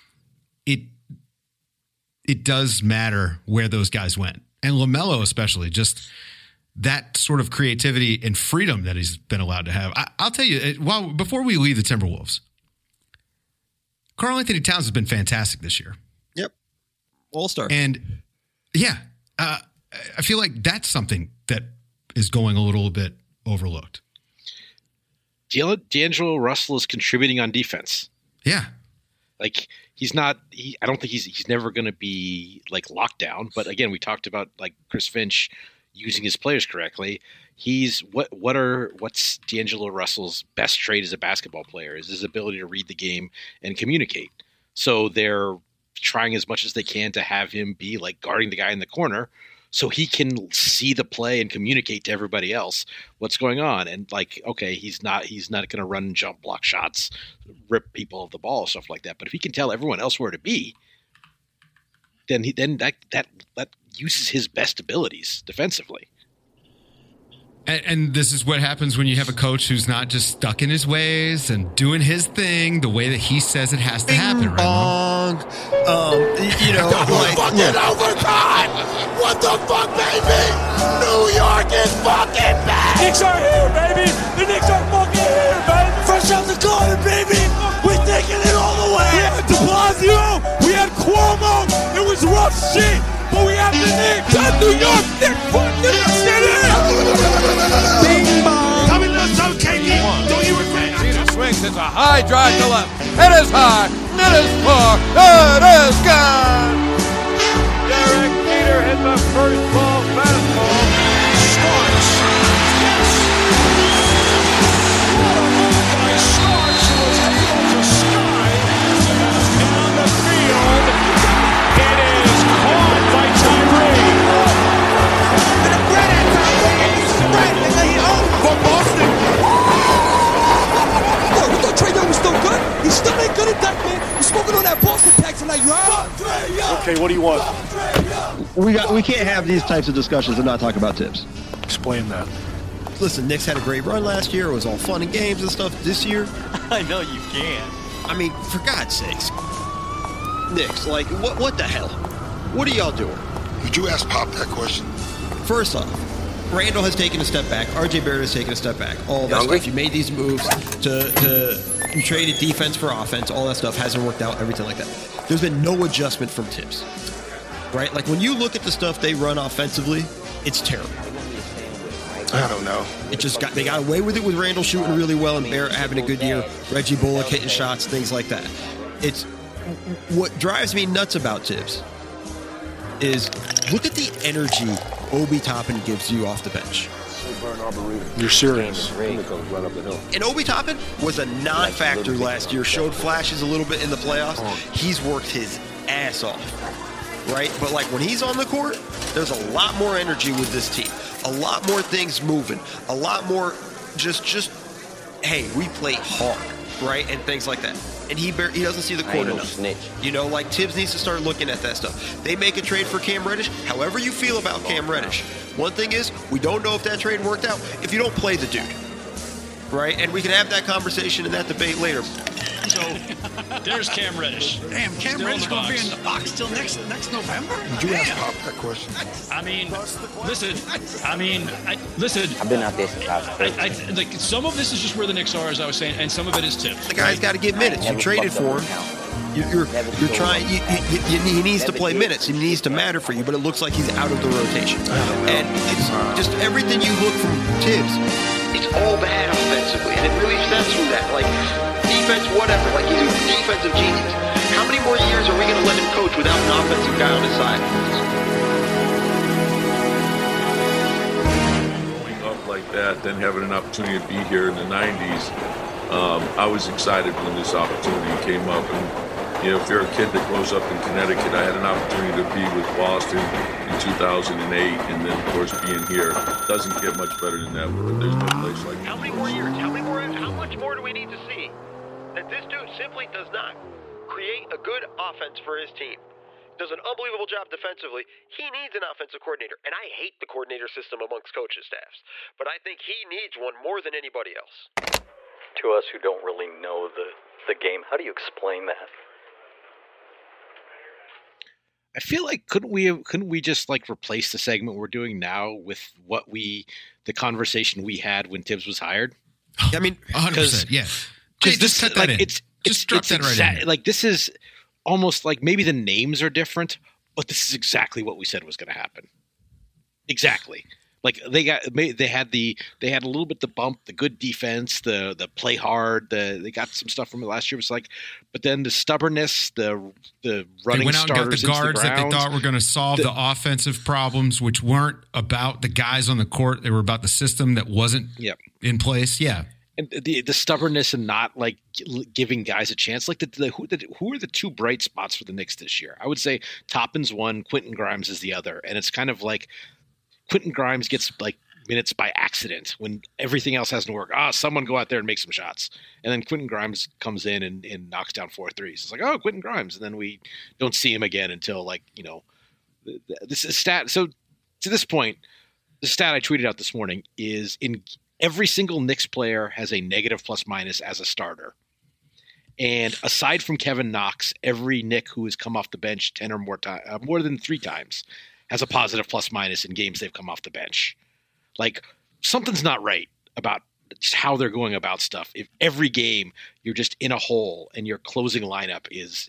It does matter where those guys went. And LaMelo especially, just that sort of creativity and freedom that he's been allowed to have. I'll tell you, before we leave the Timberwolves, Karl Anthony Towns has been fantastic this year.
Yep. All-star.
And, yeah, I feel like that's something that is going a little bit overlooked.
D'Angelo Russell is contributing on defense.
Yeah.
Like, I don't think he's never going to be like locked down. But again, we talked about like Chris Finch using his players correctly. What's D'Angelo Russell's best trait as a basketball player is his ability to read the game and communicate. So they're trying as much as they can to have him be like guarding the guy in the corner so he can see the play and communicate to everybody else what's going on. And like, okay, he's not going to run and jump, block shots, rip people off the ball, stuff like that. But if he can tell everyone else where to be, then that uses his best abilities defensively.
And this is what happens when you have a coach who's not just stuck in his ways and doing his thing the way that he says it has to happen, right?
Fucking overtime! What the fuck, baby? New York is fucking back!
Knicks are here, baby! The Knicks are fucking here, baby! Fresh out the garden, baby! We're taking it all the way! We had de Blasio! We had Cuomo! It was rough shit! But we have the Knicks! The New York Knicks! Fuck New York City! Bing bong! Coming to some KD! Don't you regret it?
Jesus swings, it's a high drive to left. It is high! It is far! It is gone!
Derek Jeter hit the first ball fastball. Starks. Yes! What a move by Starks, who was able to sky down the field. It is caught by Tyree. For Boston. Look, we thought Trae Young was still good. He still ain't good at that, man. You're smoking on that Boston pack tonight, you heard?
Okay, what do you want?
We can't have these types of discussions and not talk about Tibbs.
Explain that.
Listen, Knicks had a great run last year. It was all fun and games and stuff. This year,
I know you can.
I mean, for God's sakes. Knicks, like, what the hell? What are y'all doing?
Did you ask Pop that question?
First off, Randall has taken a step back. RJ Barrett has taken a step back. All that stuff. You made these moves you traded defense for offense. All that stuff hasn't worked out. Everything like that. There's been no adjustment from Tibbs. Right? Like when you look at the stuff they run offensively, it's terrible. I don't know. They got away with it with Randall shooting really well and Barrett having a good year. Reggie Bullock hitting shots, things like that. It's what drives me nuts about Tibbs is look at the energy Obi Toppin gives you off the bench.
You're serious.
And Obi Toppin was a non-factor last year, showed flashes a little bit in the playoffs. He's worked his ass off, right? But like when he's on the court, there's a lot more energy with this team, a lot more things moving, a lot more just hey, we play hard, right? And things like that. And he doesn't see the court enough. You know, like Tibbs needs to start looking at that stuff. They make a trade for Cam Reddish. However you feel about Cam Reddish, one thing is we don't know if that trade worked out if you don't play the dude, right? And we can have that conversation and that debate later.
So there's Cam Reddish.
Damn, Cam Reddish going to be in the box till next November?
Did you ask Pop that question?
I mean, listen. I've
been out there since I was
like some of this is just where the Knicks are, as I was saying, and some of it is Tibbs.
The guy's got to get minutes. You traded for him. You're trying. He needs to play minutes. He needs to matter for you. But it looks like he's out of the rotation. And it's just everything you look from Tibbs. It's all bad offensively, and it really stems from that. Like defense, whatever. Like he's a defensive genius. How many more years are we going to let him coach without an offensive guy on his side?
Growing up like that, then having an opportunity to be here in the 90s, I was excited when this opportunity came up. And you know, if you're a kid that grows up in Connecticut, I had an opportunity to be with Boston in 2008, and then of course being here. Doesn't get much better than that. There's no place like that.
How many more years? How much more do we need to see that this dude simply does not create a good offense for his team? Does an unbelievable job defensively. He needs an offensive coordinator, and I hate the coordinator system amongst coaches' staffs, but I think he needs one more than anybody else.
To us who don't really know the game, how do you explain that?
I feel like couldn't we just like replace the segment we're doing now with the conversation we had when Tibbs was hired?
I mean,
100%. Yeah, just cut that in. Just drop that right in.
Like this is almost like maybe the names are different, but this is exactly what we said was going to happen. Exactly. Like they had a little bit the bump, the good defense, the play hard, they got some stuff from it last year. It was like, but then the stubbornness, the running
they went out and got the guards that they thought were going to solve the offensive problems, which weren't about the guys on the court. They were about the system that wasn't in place. Yeah.
And the stubbornness and not like giving guys a chance. Like who are the two bright spots for the Knicks this year? I would say Toppin's one, Quentin Grimes is the other, and it's kind of like Quentin Grimes gets like minutes by accident when everything else hasn't worked. Someone go out there and make some shots, and then Quentin Grimes comes in and knocks down 4 threes. It's like, oh, Quentin Grimes, and then we don't see him again until like this is stat. So to this point, the stat I tweeted out this morning is in every single Knicks player has a negative plus minus as a starter. And aside from Kevin Knox, every Knick who has come off the bench 10 or more times, more than 3 times, has a positive plus minus in games they've come off the bench. Like something's not right about just how they're going about stuff. If every game you're just in a hole and your closing lineup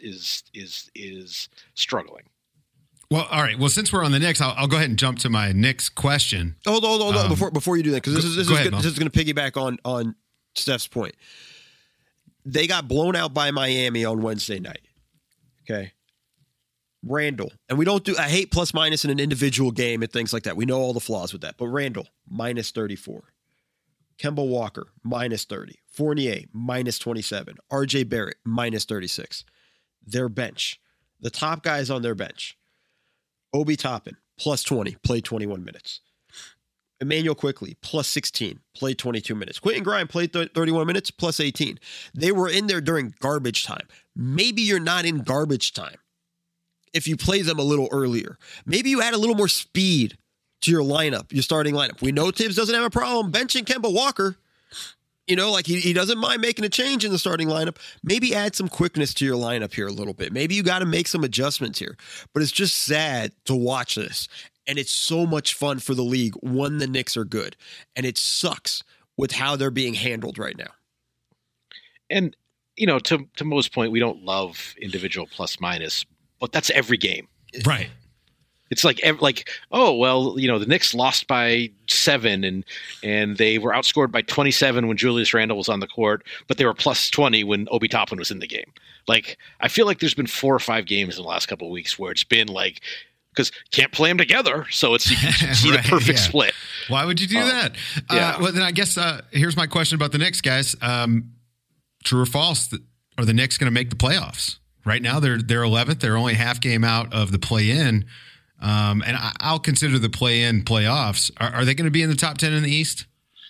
is struggling.
Well, all right. Well, since we're on the Knicks, I'll go ahead and jump to my Knicks question.
Hold on. Before you do that, because this is going to piggyback on Steph's point. They got blown out by Miami on Wednesday night. Okay. Randall. And I hate plus minus in an individual game and things like that. We know all the flaws with that. But Randall, minus 34. Kemba Walker, minus 30. Fournier, minus 27. RJ Barrett, minus 36. Their bench. The top guys on their bench. Obi Toppin, plus 20, played 21 minutes. Emmanuel Quickley, plus 16, played 22 minutes. Quentin Grimes played 31 minutes, plus 18. They were in there during garbage time. Maybe you're not in garbage time if you play them a little earlier. Maybe you add a little more speed to your lineup, your starting lineup. We know Tibbs doesn't have a problem benching Kemba Walker. Like he doesn't mind making a change in the starting lineup. Maybe add some quickness to your lineup here a little bit. Maybe you got to make some adjustments here. But it's just sad to watch this. And it's so much fun for the league when the Knicks are good. And it sucks with how they're being handled right now.
And, to Mo's point, we don't love individual plus minus, but that's every game.
Right.
It's like oh well, you know, the Knicks lost by 7 and they were outscored by 27 when Julius Randle was on the court, but they were plus 20 when Obi Toppin was in the game. Like, I feel like there's been 4 or 5 games in the last couple of weeks where it's been like, because can't play them together, so it's you can see the perfect split.
Why would you do that? Well, then I guess here's my question about the Knicks, guys. True or false? Are the Knicks going to make the playoffs? Right now, they're 11th. They're only half game out of the play-in. And I'll consider the play-in playoffs. Are they going to be in the top 10 in the East?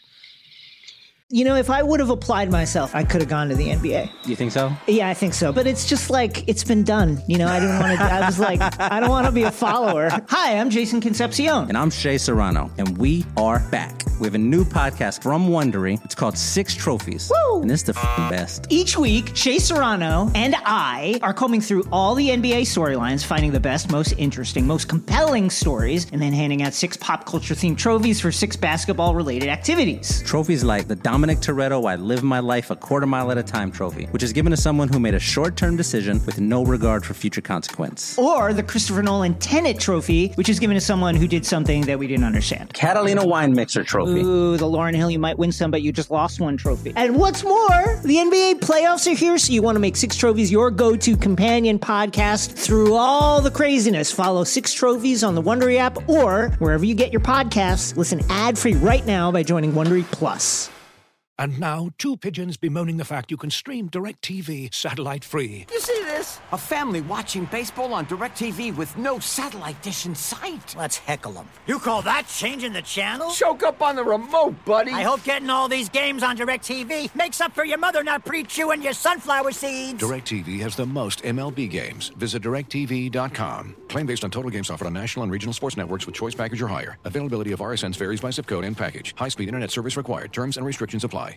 You know, if I would have applied myself, I could have gone to the NBA.
You think so?
Yeah, I think so. But it's just like, it's been done. You know, I didn't want to, I was like, I don't want to be a follower. Hi, I'm Jason Concepcion.
And I'm Shea Serrano. And we are back. We have a new podcast from Wondery. It's called Six Trophies.
Woo!
And it's the best.
Each week, Shea Serrano and I are combing through all the NBA storylines, finding the best, most interesting, most compelling stories, and then handing out 6 pop culture themed trophies for 6 basketball related activities.
Trophies like the Dominic Toretto I Live My Life a Quarter Mile at a Time trophy, which is given to someone who made a short-term decision with no regard for future consequence.
Or the Christopher Nolan Tenet trophy, which is given to someone who did something that we didn't understand.
Catalina Wine Mixer trophy.
Ooh, the Lauryn Hill You Might Win Some, but you just lost one trophy. And what's more, the NBA playoffs are here, so you want to make Six Trophies your go-to companion podcast through all the craziness. Follow Six Trophies on the Wondery app or wherever you get your podcasts. Listen ad-free right now by joining Wondery Plus.
And now, 2 pigeons bemoaning the fact you can stream DirecTV satellite-free.
You see this? A family watching baseball on DirecTV with no satellite dish in sight.
Let's heckle them. You call that changing the channel?
Choke up on the remote, buddy.
I hope getting all these games on DirecTV makes up for your mother not pre-chewing your sunflower seeds.
DirecTV has the most MLB games. Visit DirecTV.com. Claim based on total games offered on national and regional sports networks with choice package or higher. Availability of RSNs varies by zip code and package. High-speed internet service required. Terms and restrictions apply.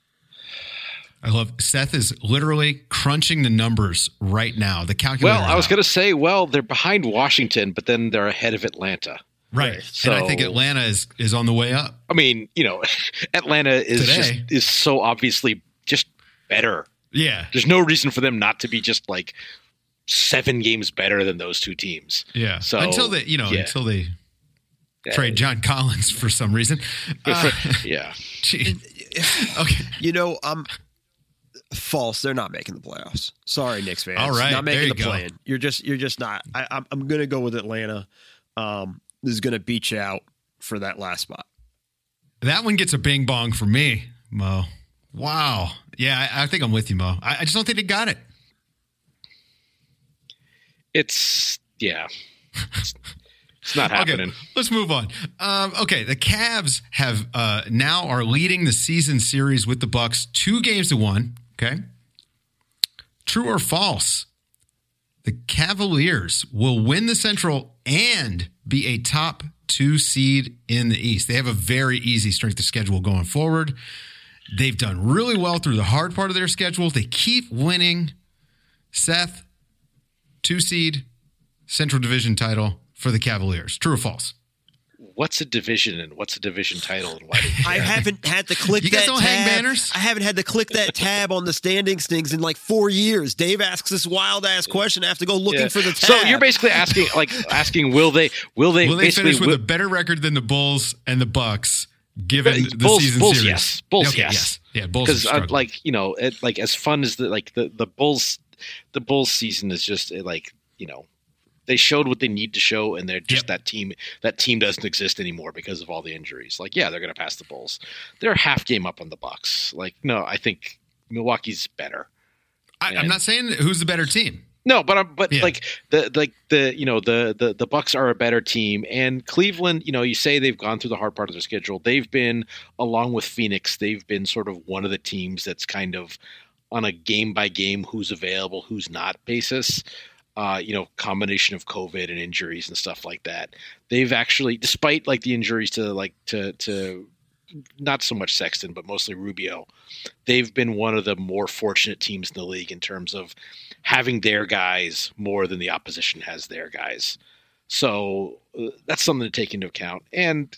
I love Seth is literally crunching the numbers right now. The calculator.
Well, I was going to say, they're behind Washington, but then they're ahead of Atlanta.
Right. So, and I think Atlanta is on the way up.
I mean, you know, Atlanta is so obviously just better.
Yeah.
There's no reason for them not to be just like 7 games better than those 2 teams.
Yeah.
So
until they trade John Collins for some reason.
Yeah.
Okay.
You know, false. They're not making the playoffs. Sorry, Knicks fans.
All right,
not making the
go.
play-in. You're just not. I'm going to go with Atlanta. This is going to beat you out for that last spot.
That one gets a bing bong for me, Mo. Wow. Yeah, I think I'm with you, Mo. I just don't think they got it.
It's not happening.
Okay, let's move on. Okay, the Cavs have now are leading the season series with the Bucks 2-1. Okay, true or false? The Cavaliers will win the Central and be a top 2 seed in the East. They have a very easy strength of schedule going forward. They've done really well through the hard part of their schedule. They keep winning. Seth, 2 seed, Central Division title for the Cavaliers. True or false?
What's a division and what's a division title? And why
I haven't had to click
you guys
that
don't
tab.
hang banners?
I haven't had to click that tab on the standings things in like 4 years. Dave asks this wild ass question. I have to go looking for the tab.
So you're basically asking will they
finish with a better record than the Bulls and the Bucks given the season
Bulls,
series?
Yes. Bulls,
okay,
yes.
Yeah, Bulls.
Because as fun as the Bulls season is just they showed what they need to show, and they're just that team doesn't exist anymore because of all the injuries. Like, yeah, they're going to pass the Bulls. They're a half game up on the Bucks. Like, no, I think Milwaukee's better.
I'm not saying who's the better team.
No, but the Bucks are a better team, and Cleveland. You say they've gone through the hard part of their schedule. They've been, along with Phoenix, they've been sort of one of the teams that's kind of on a game by game, who's available, who's not basis. Combination of COVID and injuries and stuff like that. They've actually, despite the injuries to not so much Sexton, but mostly Rubio, they've been one of the more fortunate teams in the league in terms of having their guys more than the opposition has their guys. So that's something to take into account. And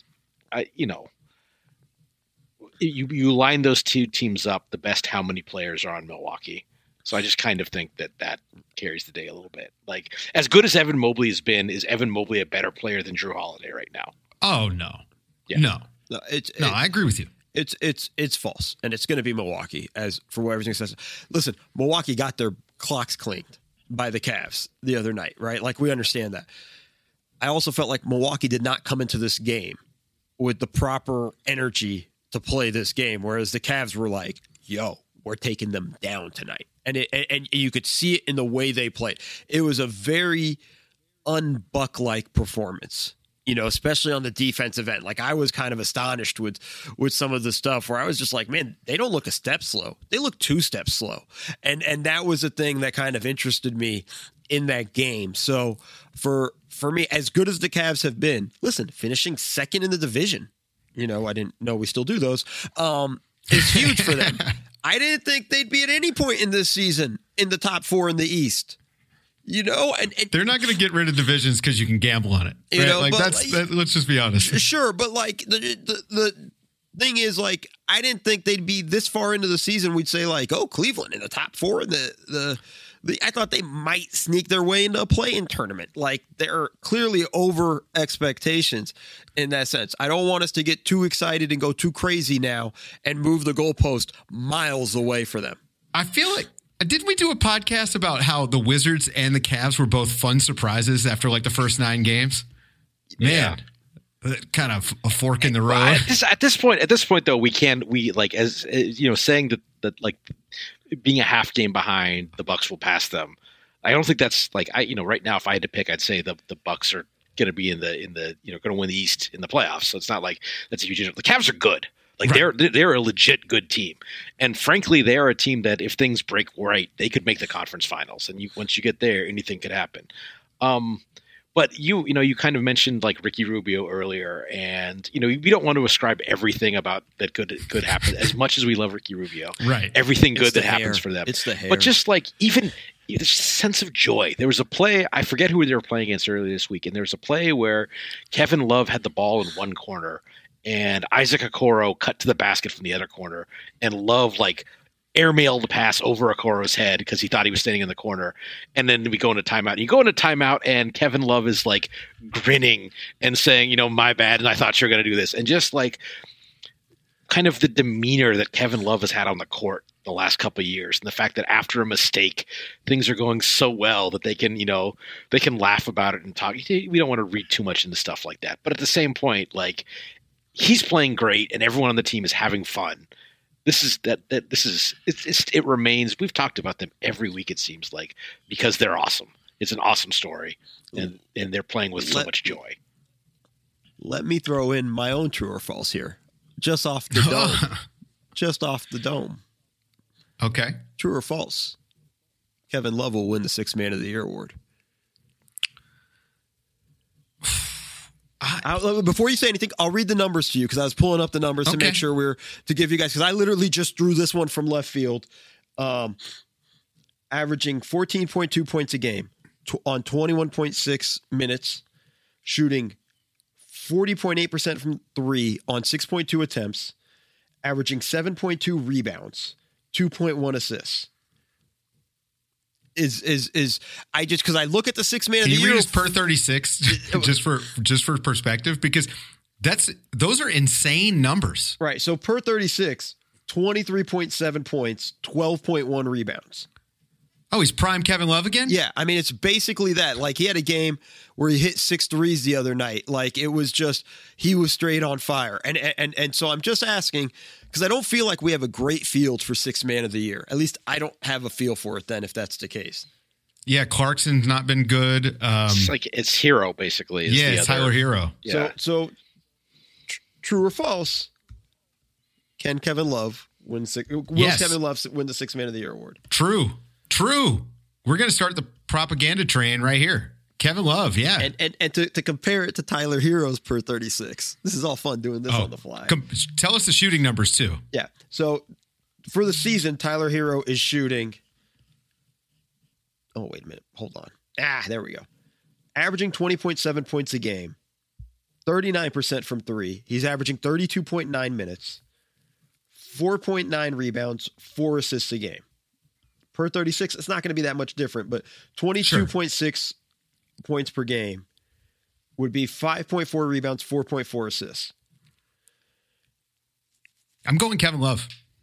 you line those 2 teams up, the best how many players are on Milwaukee. So I just kind of think that carries the day a little bit. Like, as good as Evan Mobley has been, is Evan Mobley a better player than Drew Holiday right now?
Oh, no.
Yeah.
No, I agree with you.
It's false, and it's going to be Milwaukee as for what everything says. Listen, Milwaukee got their clocks cleaned by the Cavs the other night, right? Like, we understand that. I also felt like Milwaukee did not come into this game with the proper energy to play this game, whereas the Cavs were like, yo, we're taking them down tonight. And you could see it in the way they played. It was a very un-Buck-like performance, especially on the defensive end. Like, I was kind of astonished with some of the stuff where I was just like, man, they don't look a step slow. They look 2 steps slow. And that was a thing that kind of interested me in that game. So for me, as good as the Cavs have been, listen, finishing second in the division, I didn't know we still do those, is huge for them. I didn't think they'd be at any point in this season in the top 4 in the East. And
they're not going to get rid of divisions because you can gamble on it. Right? Let's just be honest.
Sure, but like the thing is, like, I didn't think they'd be this far into the season. We'd say like, oh, Cleveland in the top 4 in I thought they might sneak their way into a play-in tournament. Like, they're clearly over expectations in that sense. I don't want us to get too excited and go too crazy now and move the goalpost miles away for them.
I feel like, didn't we do a podcast about how the Wizards and the Cavs were both fun surprises after like the first 9 games? Man, kind of a fork in the road.
At this point though, saying that like being a half game behind, the Bucks will pass them. I don't think that's like, right now, if I had to pick, I'd say the Bucks are going to be in the going to win the East in the playoffs. So it's not like that's a huge issue. The Cavs are good. Like, they're a legit good team. And frankly, they are a team that if things break right, they could make the conference finals. And once you get there, anything could happen. But you kind of mentioned like Ricky Rubio earlier, and we don't want to ascribe everything about that could happen as much as we love Ricky Rubio.
Right.
Everything good that happens for them.
It's the hair.
But just like even this sense of joy. There was a play, I forget who they were playing against earlier this week, and there was a play where Kevin Love had the ball in one corner and Isaac Okoro cut to the basket from the other corner, and Love like airmailed the pass over Okoro's head because he thought he was standing in the corner. And then we go into timeout. You go into timeout and Kevin Love is like grinning and saying, my bad, and I thought you were going to do this. And just like kind of the demeanor that Kevin Love has had on the court the last couple of years, and the fact that after a mistake, things are going so well that they can laugh about it and talk. We don't want to read too much into stuff like that. But at the same point, like, he's playing great and everyone on the team is having fun. It remains, we've talked about them every week, it seems like, because they're awesome. It's an awesome story, and they're playing with so much joy.
Let me throw in my own true or false here. Just off the dome. Just off the dome.
Okay.
True or false? Kevin Love will win the 6th Man of the Year award. Before you say anything, I'll read the numbers to you because I was pulling up the numbers to make sure to give you guys, because I literally just drew this one from left field, averaging 14.2 points a game on 21.6 minutes, shooting 40.8% from 3 on 6.2 attempts, averaging 7.2 rebounds, 2.1 assists. Is I just, because I look at the 6th Man of the year.
Can you read us per 36 just for perspective? Because those are insane numbers.
Right. So per 36, 23.7 points, 12.1 rebounds.
Oh, he's prime Kevin Love again?
Yeah. I mean, it's basically that. Like, he had a game where he hit 6 threes the other night. Like, it was just, he was straight on fire. And so I'm just asking, because I don't feel like we have a great field for 6th Man of the Year. At least I don't have a feel for it then, if that's the case.
Yeah, Clarkson's not been good.
It's Hero, basically.
It's Tyler Hero.
Yeah. So true or false, can Kevin Love win Kevin Love win the 6th Man of the Year award?
True. We're going to start the propaganda train right here. Kevin Love, yeah.
And to compare it to Tyler Hero's per 36. This is all fun doing this on the fly.
Tell us the shooting numbers too.
Yeah. So for the season, Tyler Hero is shooting. Oh, wait a minute. Hold on. There we go. Averaging 20.7 points a game, 39% from 3. He's averaging 32.9 minutes, 4.9 rebounds, 4 assists a game. per 36, it's not going to be that much different, but 22.6 points per game would be 5.4 rebounds, 4.4 assists.
I'm going Kevin Love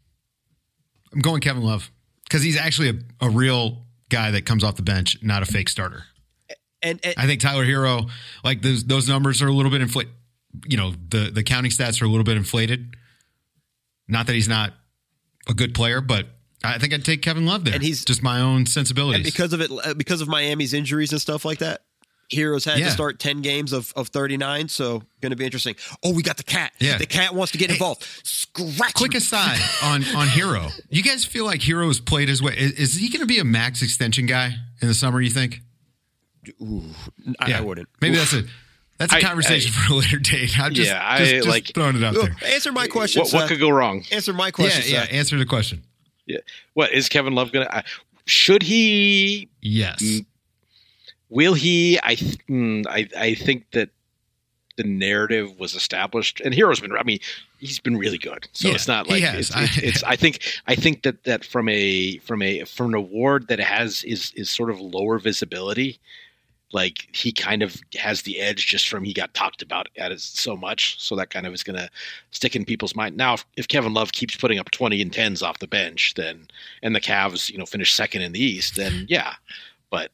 because he's actually a real guy that comes off the bench, not a fake starter.
And
I think Tyler Hero, like those numbers are a little bit inflated. You know, the counting stats are a little bit inflated. Not that he's not a good player, but I think I'd take Kevin Love there. And he's just my own sensibilities.
And because of Miami's injuries and stuff like that, Heroes had to start 10 games of 39, so going to be interesting. Oh, we got the cat.
Yeah.
The cat wants to get involved. Scratch
Quick
him.
aside on Hero. You guys feel like Hero has played his way. Is he going to be a max extension guy in the summer, you think?
Ooh, I wouldn't.
Maybe that's a conversation for a later date. I'm just throwing it out there.
Answer my question.
What could go wrong?
Answer my question.
Yeah, answer the question.
Yeah. What is Kevin Love going to? Should he?
Yes.
Will he? I think that the narrative was established, and Hero's been. I mean, he's been really good. So it's not like it's. I think that from an award that is sort of lower visibility. Like he kind of has the edge just from he got talked about at it so much. So that kind of is going to stick in people's mind. Now, if Kevin Love keeps putting up 20 and 10s off the bench, then, and the Cavs, finish second in the East, then yeah. But,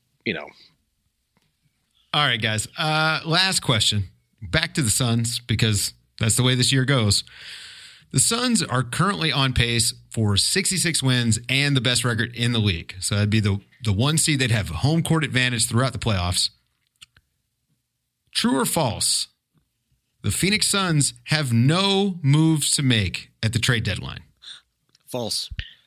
All right, guys. Last question. Back to the Suns, because that's the way this year goes. The Suns are currently on pace for 66 wins and the best record in the league. So that'd be the one seed. They'd have home court advantage throughout the playoffs. True or false? The Phoenix Suns have no moves to make at the trade deadline.
False.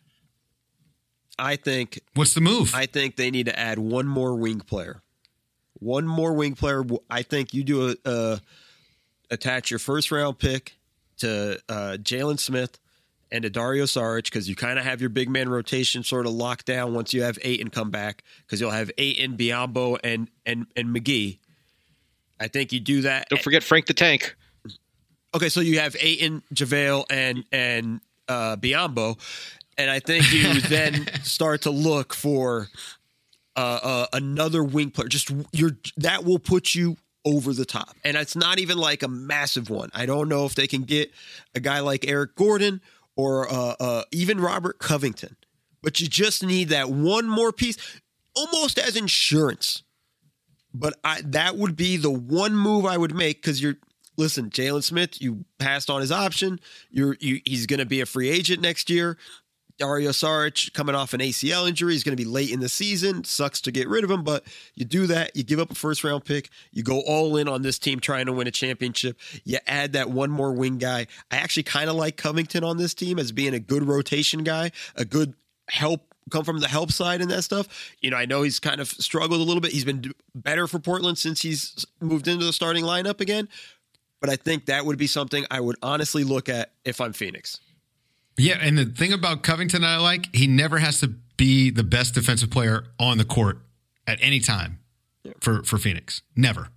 I think.
What's the move?
I think they need to add one more wing player. One more wing player. I think you do attach your first round pick to Jalen Smith and to Dario Saric, because you kind of have your big man rotation sort of locked down once you have Ayton come back, because you'll have Ayton, Biyombo, and McGee. I think you do that.
Don't forget Frank the Tank.
Okay, so you have Ayton, JaVale, and Biyombo, and I think you then start to look for another wing player. That will put you over the top. And it's not even like a massive one. I don't know if they can get a guy like Eric Gordon or even Robert Covington. But you just need that one more piece, almost as insurance. But that would be the one move I would make, because listen, Jalen Smith, you passed on his option. He's going to be a free agent next year. Dario Saric coming off an ACL injury. He's going to be late in the season. Sucks to get rid of him, but you do that. You give up a first-round pick. You go all in on this team trying to win a championship. You add that one more wing guy. I actually kind of like Covington on this team as being a good rotation guy, a good come from the help side and that stuff. I know he's kind of struggled a little bit. He's been better for Portland since he's moved into the starting lineup again, but I think that would be something I would honestly look at if I'm Phoenix.
Yeah, and the thing about Covington that I like, he never has to be the best defensive player on the court at any time for Phoenix. Never.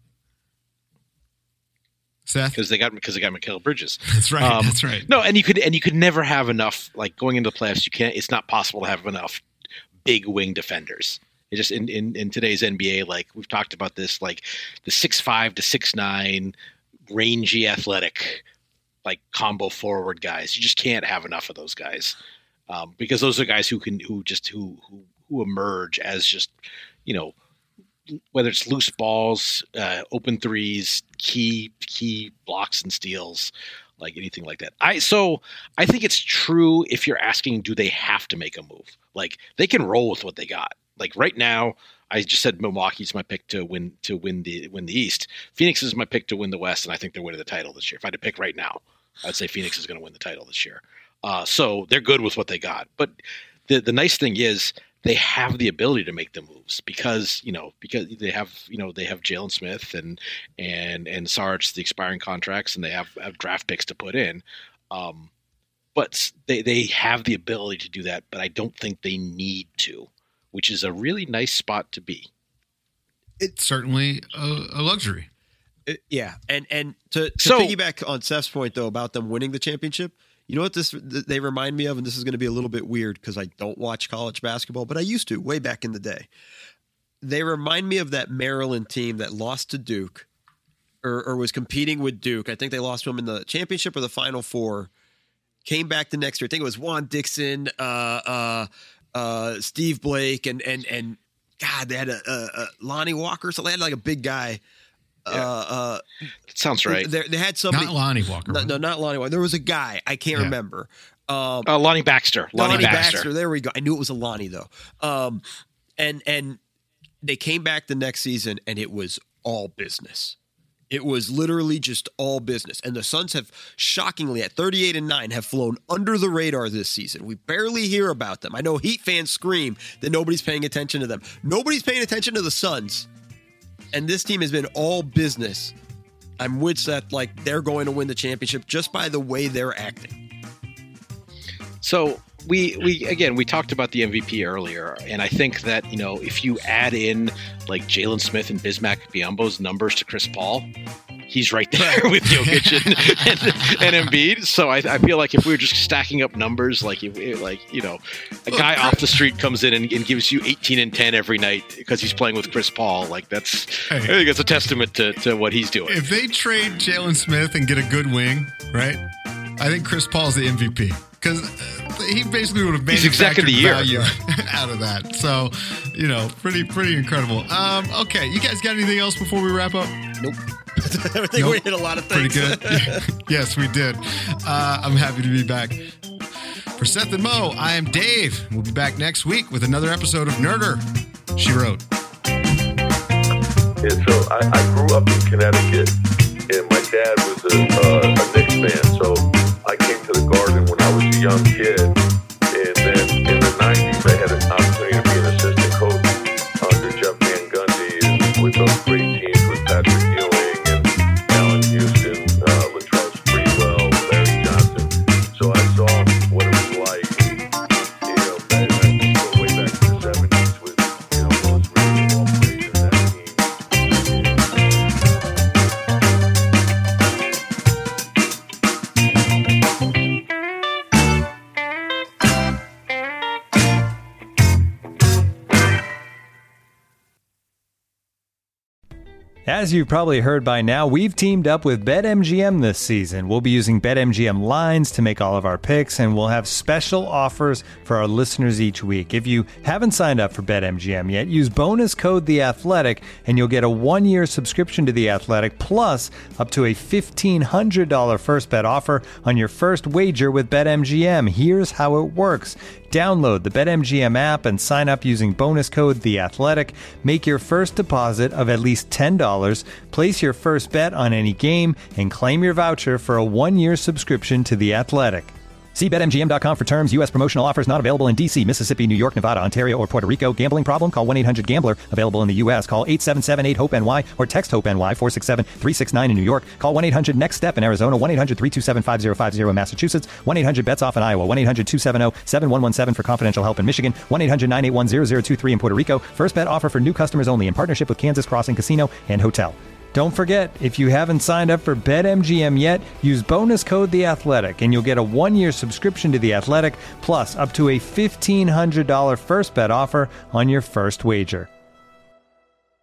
Seth?
Because they got Mikal Bridges.
That's right. That's right.
No, and you could never have enough, like going into the playoffs, it's not possible to have enough big wing defenders. It just in today's NBA, like we've talked about this, like the 6'5" to 6'9", rangy athletic, like combo forward guys. You just can't have enough of those guys, because those are guys who emerge as just, whether it's loose balls, open threes, key blocks and steals, like anything like that. I think it's true if you're asking, do they have to make a move? Like they can roll with what they got. Like right now, I just said Milwaukee's my pick to win the East. Phoenix is my pick to win the West, and I think they're winning the title this year. If I had to pick right now, I'd say Phoenix is going to win the title this year. So they're good with what they got. But the nice thing is they have the ability to make the moves because they have Jalen Smith and Saric, the expiring contracts, and they have draft picks to put in. But they have the ability to do that, but I don't think they need to, which is a really nice spot to be.
It's certainly a luxury.
Yeah, and to piggyback on Seth's point though about them winning the championship, You know what they remind me of, and this is going to be a little bit weird because I don't watch college basketball, but I used to way back in the day. They remind me of that Maryland team that lost to Duke or was competing with Duke. I think they lost to them in the championship or the Final Four. Came back the next year. I think it was Juan Dixon, Steve Blake, and God, they had a Lonnie Walker. So they had like a big guy.
It sounds right.
They had somebody.
Not Lonnie Walker.
No, not Lonnie Walker. There was a guy. I can't remember.
Lonnie Baxter.
Lonnie Baxter. There we go. I knew it was a Lonnie though. And they came back the next season, and it was all business. It was literally just all business. And the Suns have, shockingly, at 38-9, have flown under the radar this season. We barely hear about them. I know Heat fans scream that nobody's paying attention to them. Nobody's paying attention to the Suns. And this team has been all business. I'm with Seth, like they're going to win the championship just by the way they're acting.
So we talked about the MVP earlier, and I think that, if you add in like Jalen Smith and Bismack Biyombo's numbers to Chris Paul, he's right there with Jokic and Embiid. So I feel like if we were just stacking up numbers, a guy off the street comes in and gives you 18 and 10 every night because he's playing with Chris Paul, I think that's a testament to what he's doing.
If they trade Jalen Smith and get a good wing, right? I think Chris Paul's the MVP. Because he basically would have manufactured value out of that. So, pretty incredible. Okay, you guys got anything else before we wrap up?
Nope. I think we hit a lot of things.
Pretty good. Yes, we did. I'm happy to be back. For Seth and Mo, I am Dave. We'll be back next week with another episode of Nerder, She Wrote.
Yeah, so I grew up in Connecticut, and my dad was a Knicks fan, so I came to the Garden when I was a young kid, and then in the 90s I had an opportunity to be an assistant coach under Jeff Van Gundy and with those great teams with Patrick Ewing and Allen Houston, Latrell Sprewell, Larry Johnson. So I saw what it was like, back way back in the 70s with those really ball players in that team.
As you've probably heard by now, we've teamed up with BetMGM this season. We'll be using BetMGM lines to make all of our picks, and we'll have special offers for our listeners each week. If you haven't signed up for BetMGM yet, use bonus code The Athletic, and you'll get a 1-year subscription to The Athletic, plus up to a $1,500 first bet offer on your first wager with BetMGM. Here's how it works. Download the BetMGM app and sign up using bonus code The Athletic. Make your first deposit of at least $10. Place your first bet on any game and claim your voucher for a 1-year subscription to The Athletic. See BetMGM.com for terms. U.S. promotional offers not available in D.C., Mississippi, New York, Nevada, Ontario, or Puerto Rico. Gambling problem? Call 1-800-GAMBLER. Available in the U.S. Call 877-8-HOPE-NY or text HOPE-NY 467-369 in New York. Call 1-800-NEXT-STEP in Arizona. 1-800-327-5050 in Massachusetts. 1-800-BETS-OFF in Iowa. 1-800-270-7117 for confidential help in Michigan. 1-800-981-0023 in Puerto Rico. First bet offer for new customers only in partnership with Kansas Crossing Casino and Hotel. Don't forget, if you haven't signed up for BetMGM yet, use bonus code The Athletic, and you'll get a 1-year subscription to The Athletic, plus up to a $1,500 first bet offer on your first wager.